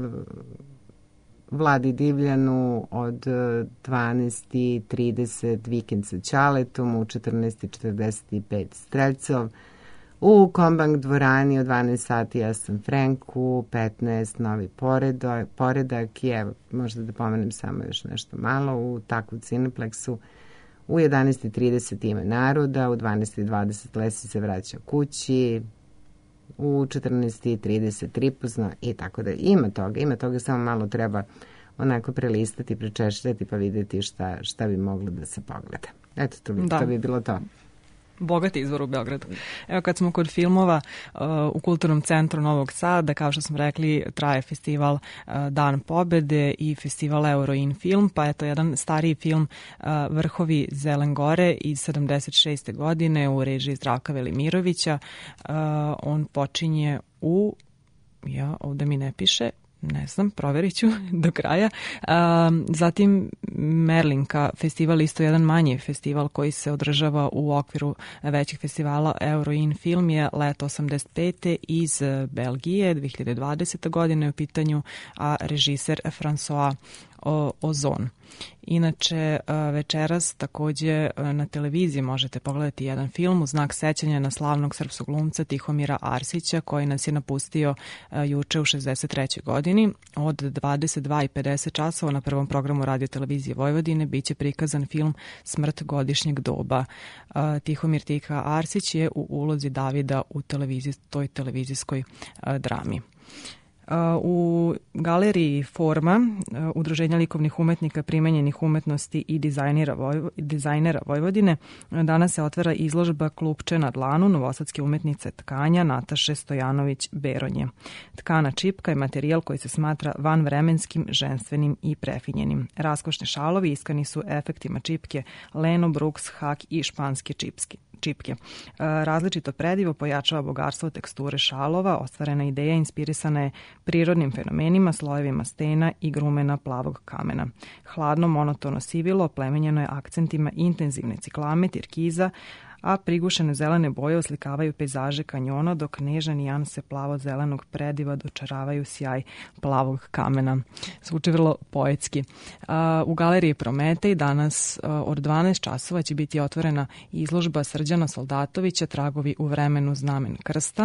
Speaker 19: Vladi Divljanu od dvanaest i trideset Vikend sa Ćaletom, u četrnaest i četrdeset pet Streljcov, u Kombank dvorani od dvanaest sati Ja sam Frenk, u petnaest Novi poredak, poredak i evo, možda da pomenem samo još nešto malo, u Takvu Cineplexu, u jedanaest i trideset Ime naroda, u dvanaest i dvadeset Lesi se vraća kući, u četrnaest i trideset Tripozno i tako da. Ima toga, ima toga, samo malo treba onako prelistati, prečešljati pa vidjeti šta, šta bi moglo da se pogleda. Eto, to bi, to bi bilo to.
Speaker 4: Bogati izvor u Beogradu. Evo kad smo kod filmova uh, u Kulturnom centru Novog Sada, kao što smo rekli, traje festival uh, Dan pobede i festival Euro in film, pa je to jedan stariji film uh, Vrhovi Zelen gore iz sedamdeset šeste godine u režiji Zdravka Velimirovića. Uh, on počinje u, ja ovde mi ne piše, ne znam, provjerit ću do kraja. Um, zatim Merlinka festival, isto jedan manji festival koji se održava u okviru većih festivala Euro in film, je Leto osamdeset pete iz Belgije, dve hiljade dvadesete godine u pitanju, a režiser François Ozon. Inače, večeras takođe na televiziji možete pogledati jedan film u znak sećanja na slavnog srpskog glumca Tihomira Arsića, koji nas je napustio juče u šezdeset trećoj godini. Od dvadeset dva i pedeset časova na prvom programu Radio televizije Vojvodine biće prikazan film Smrt godišnjeg doba. Tihomir Tika Arsić je u ulozi Davida u televiziji, toj televizijskoj drami. U galeriji Forma Udruženja likovnih umetnika primenjenih umetnosti i dizajnera, Vojvo, dizajnera Vojvodine danas se otvara izložba Klupče na dlanu novosadske umetnice tkanja Nataše Stojanović-Beronje. Tkana čipka je materijal koji se smatra vanvremenskim, ženstvenim i prefinjenim. Raskošni šalovi iskani su efektima čipke Leno, Brooks, Hak i španske čipske. čipke. Različito predivo pojačava bogatstvo teksture šalova, ostvarena ideja inspirisana je prirodnim fenomenima, slojevima stena i grumena plavog kamena. Hladno, monotono sivilo oplemenjeno je akcentima intenzivne ciklame, tirkiza, a prigušene zelene boje oslikavaju pejzaže kanjona, dok nežne nijanse plavo-zelenog prediva dočaravaju sjaj plavog kamena. Zvuči vrlo poetski. U galeriji Prometej danas od dvanaest časova će biti otvorena izložba Srđana Soldatovića Tragovi u vremenu znamen krsta.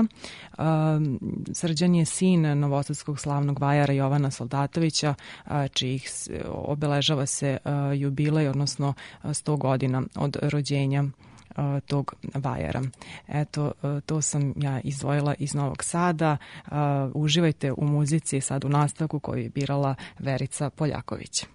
Speaker 4: Srđan je sin novosadskog slavnog vajara Jovana Soldatovića, čijih obeležava se jubilej, odnosno sto godina od rođenja tog vajara. Eto, to sam ja izdvojila iz Novog Sada. Uživajte u muzici sad u nastavku koju je birala Verica Poljaković.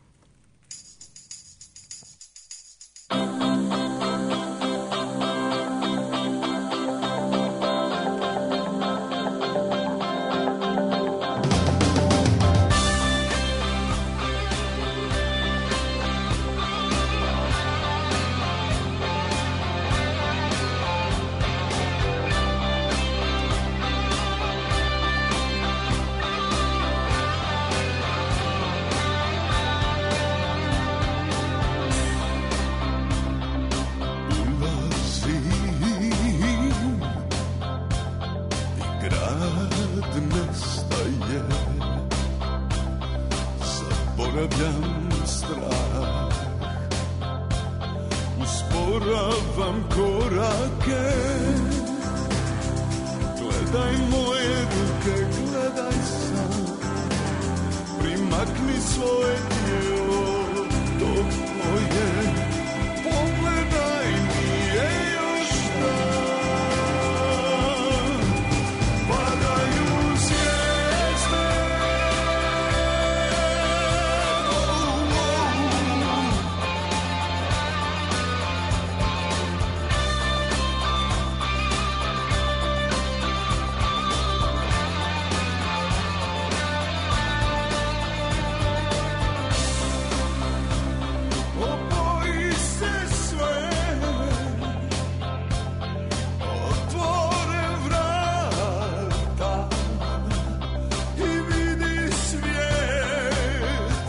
Speaker 7: Gledaj moje ruke, gledaj sam, primakni svoje tijelo do tvoje, pogledaj, nije još dan, padaju zvijezde. Oboji se sve, otvore vrata i vidi svijet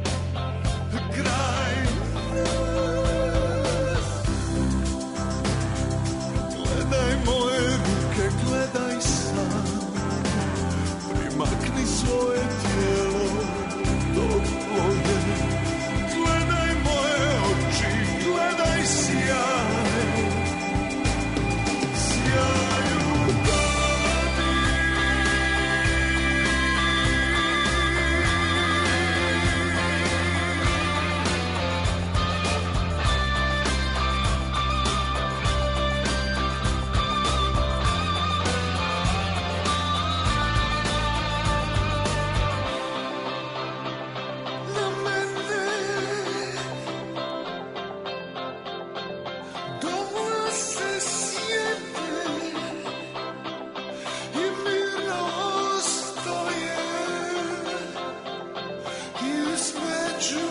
Speaker 7: kraj nas. Gledaj moje ruke, gledaj sam, primakni svoje tijelo do tvoje, gledaj moje oči, gledaj sjaj, sjaj u tami. Na mene donose sjete i mirno ostoje između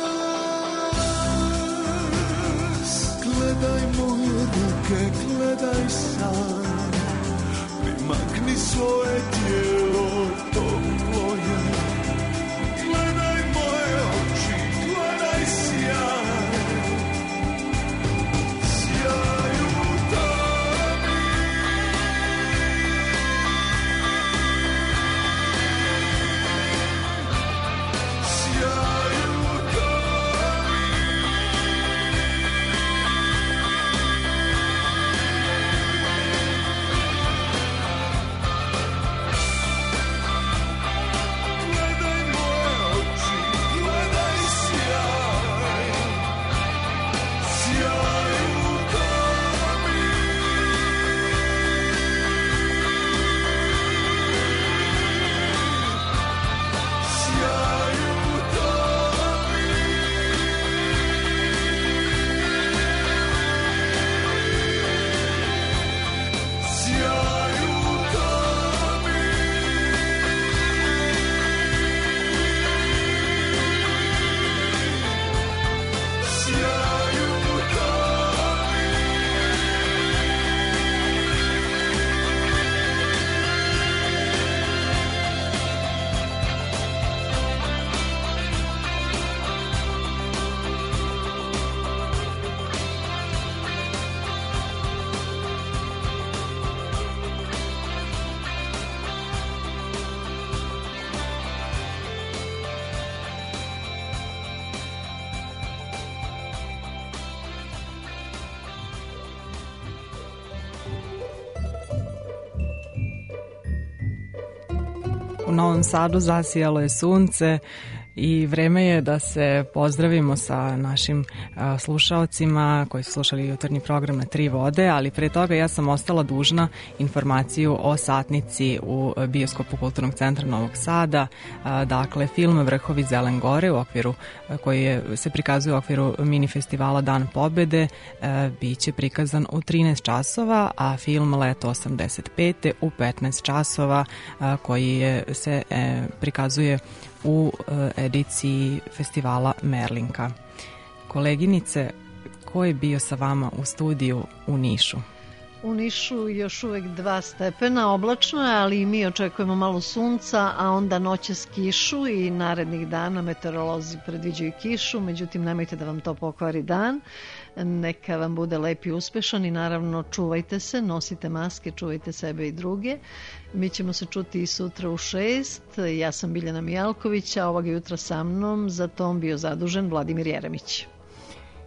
Speaker 7: nas. Gledaj moje ruke, gledaj sam, primakni svoje tijelo do tvoje, gledaj moje oči, gledaj sjaj, sjaj u tami. Sjaj u tami. Gledaj moje oči, gledaj sjaj, sjaj u tami. Sjaj u tami. Sjaj u tami. Sjaj u tami.
Speaker 4: U Novom Sadu zasijalo je sunce i vreme je da se pozdravimo sa našim a, slušaocima koji su slušali jutarnji program na Tri vode, ali pre toga ja sam ostala dužna informaciju o satnici u Bioskopu Kulturnog centra Novog Sada. A, dakle, film Vrhovi Zelen Gore u okviru a, koji je, se prikazuje u okviru mini festivala Dan pobede a, biće prikazan u trinaest časova, a film Leto osamdeset pete u petnaest časova a, koji je, se e, prikazuje u ediciji festivala Merlinka. Koleginice, ko je bio sa vama u studiju u Nišu?
Speaker 15: U Nišu još uvek dva stepena, oblačno je, ali i mi očekujemo malo sunca, a onda noćas kišu i narednih dana meteorolozi predviđaju kišu, međutim nemojte da vam to pokvari dan. Neka vam bude lep i uspešan i naravno čuvajte se, nosite maske, čuvajte sebe i druge. Mi ćemo se čuti i sutra u šest. Ja sam Biljana Mijalković, a ovoga jutra sa mnom za tom bio zadužen Vladimir Jeremić.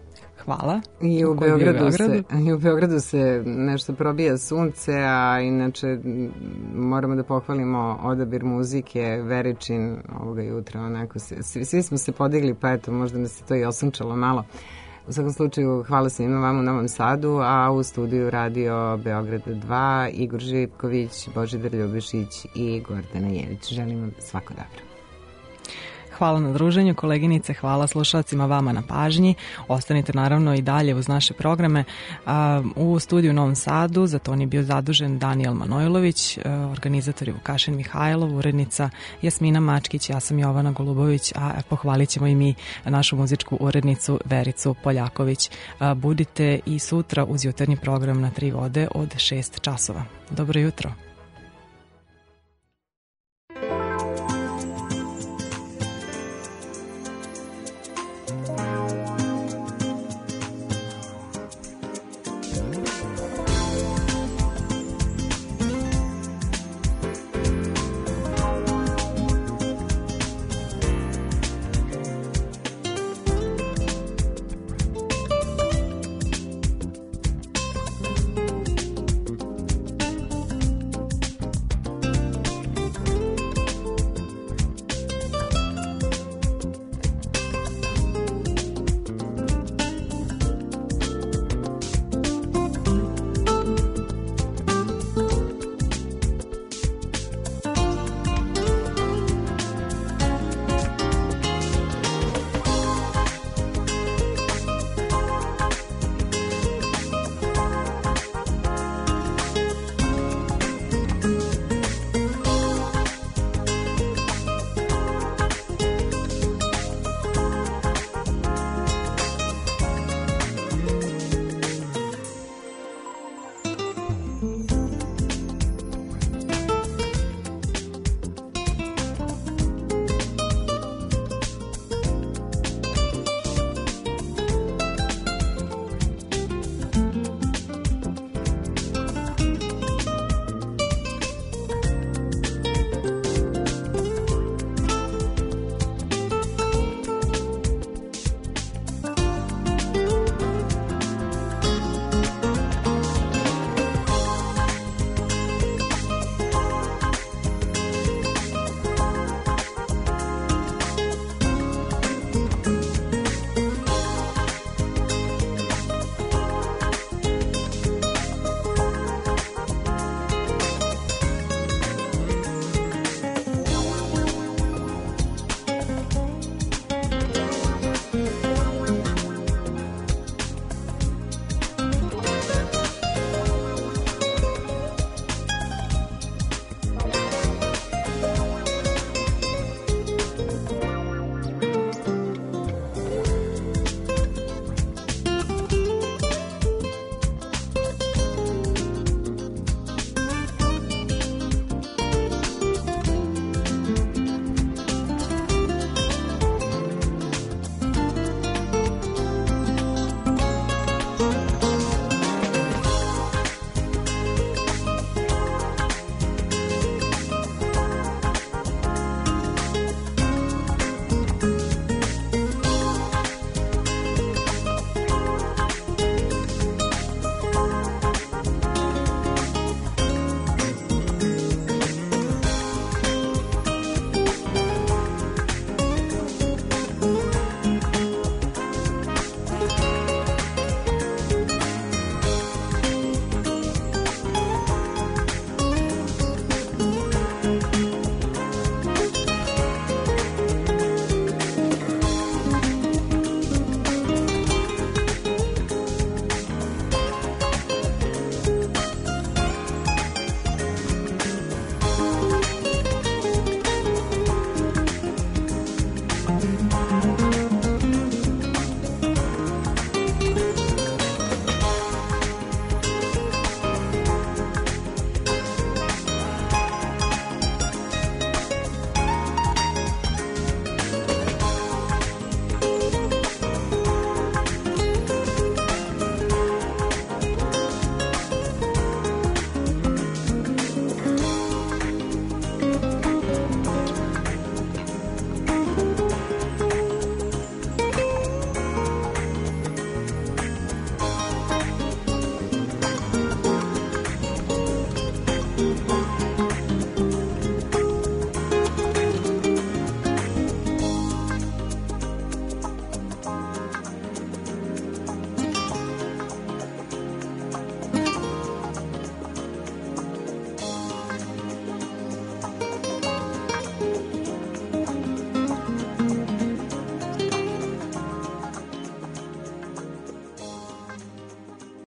Speaker 4: hvala.
Speaker 19: I u,
Speaker 4: Ko je bio
Speaker 19: Beogradu
Speaker 4: u Beogradu?
Speaker 19: se, I u Beogradu se nešto probija sunce, a inače m, moramo da pohvalimo odabir muzike, Veričin ovoga jutra, onako se, svi, svi smo se podigli, pa eto, možda nas se to i osunčalo malo. U svakom slučaju, hvala svima vama u Novom Sadu, a u studiju Radio Beograd dva, Igor Živković, Božidar Ljubišić i Gordana Jević. Želim vam svako dobro.
Speaker 4: Hvala na druženju, koleginice, hvala slušalcima vama na pažnji. Ostanite naravno i dalje uz naše programe. U studiju u Novom Sadu za to on je bio zadužen Danijel Manojlović, organizator je Vukašin Mihajlov, urednica Jasmina Mačkić, ja sam Jovana Golubović, a pohvalit ćemo i mi našu muzičku urednicu Vericu Poljaković. Budite i sutra uz jutarnji program na Tri vode od šest časova. Dobro jutro.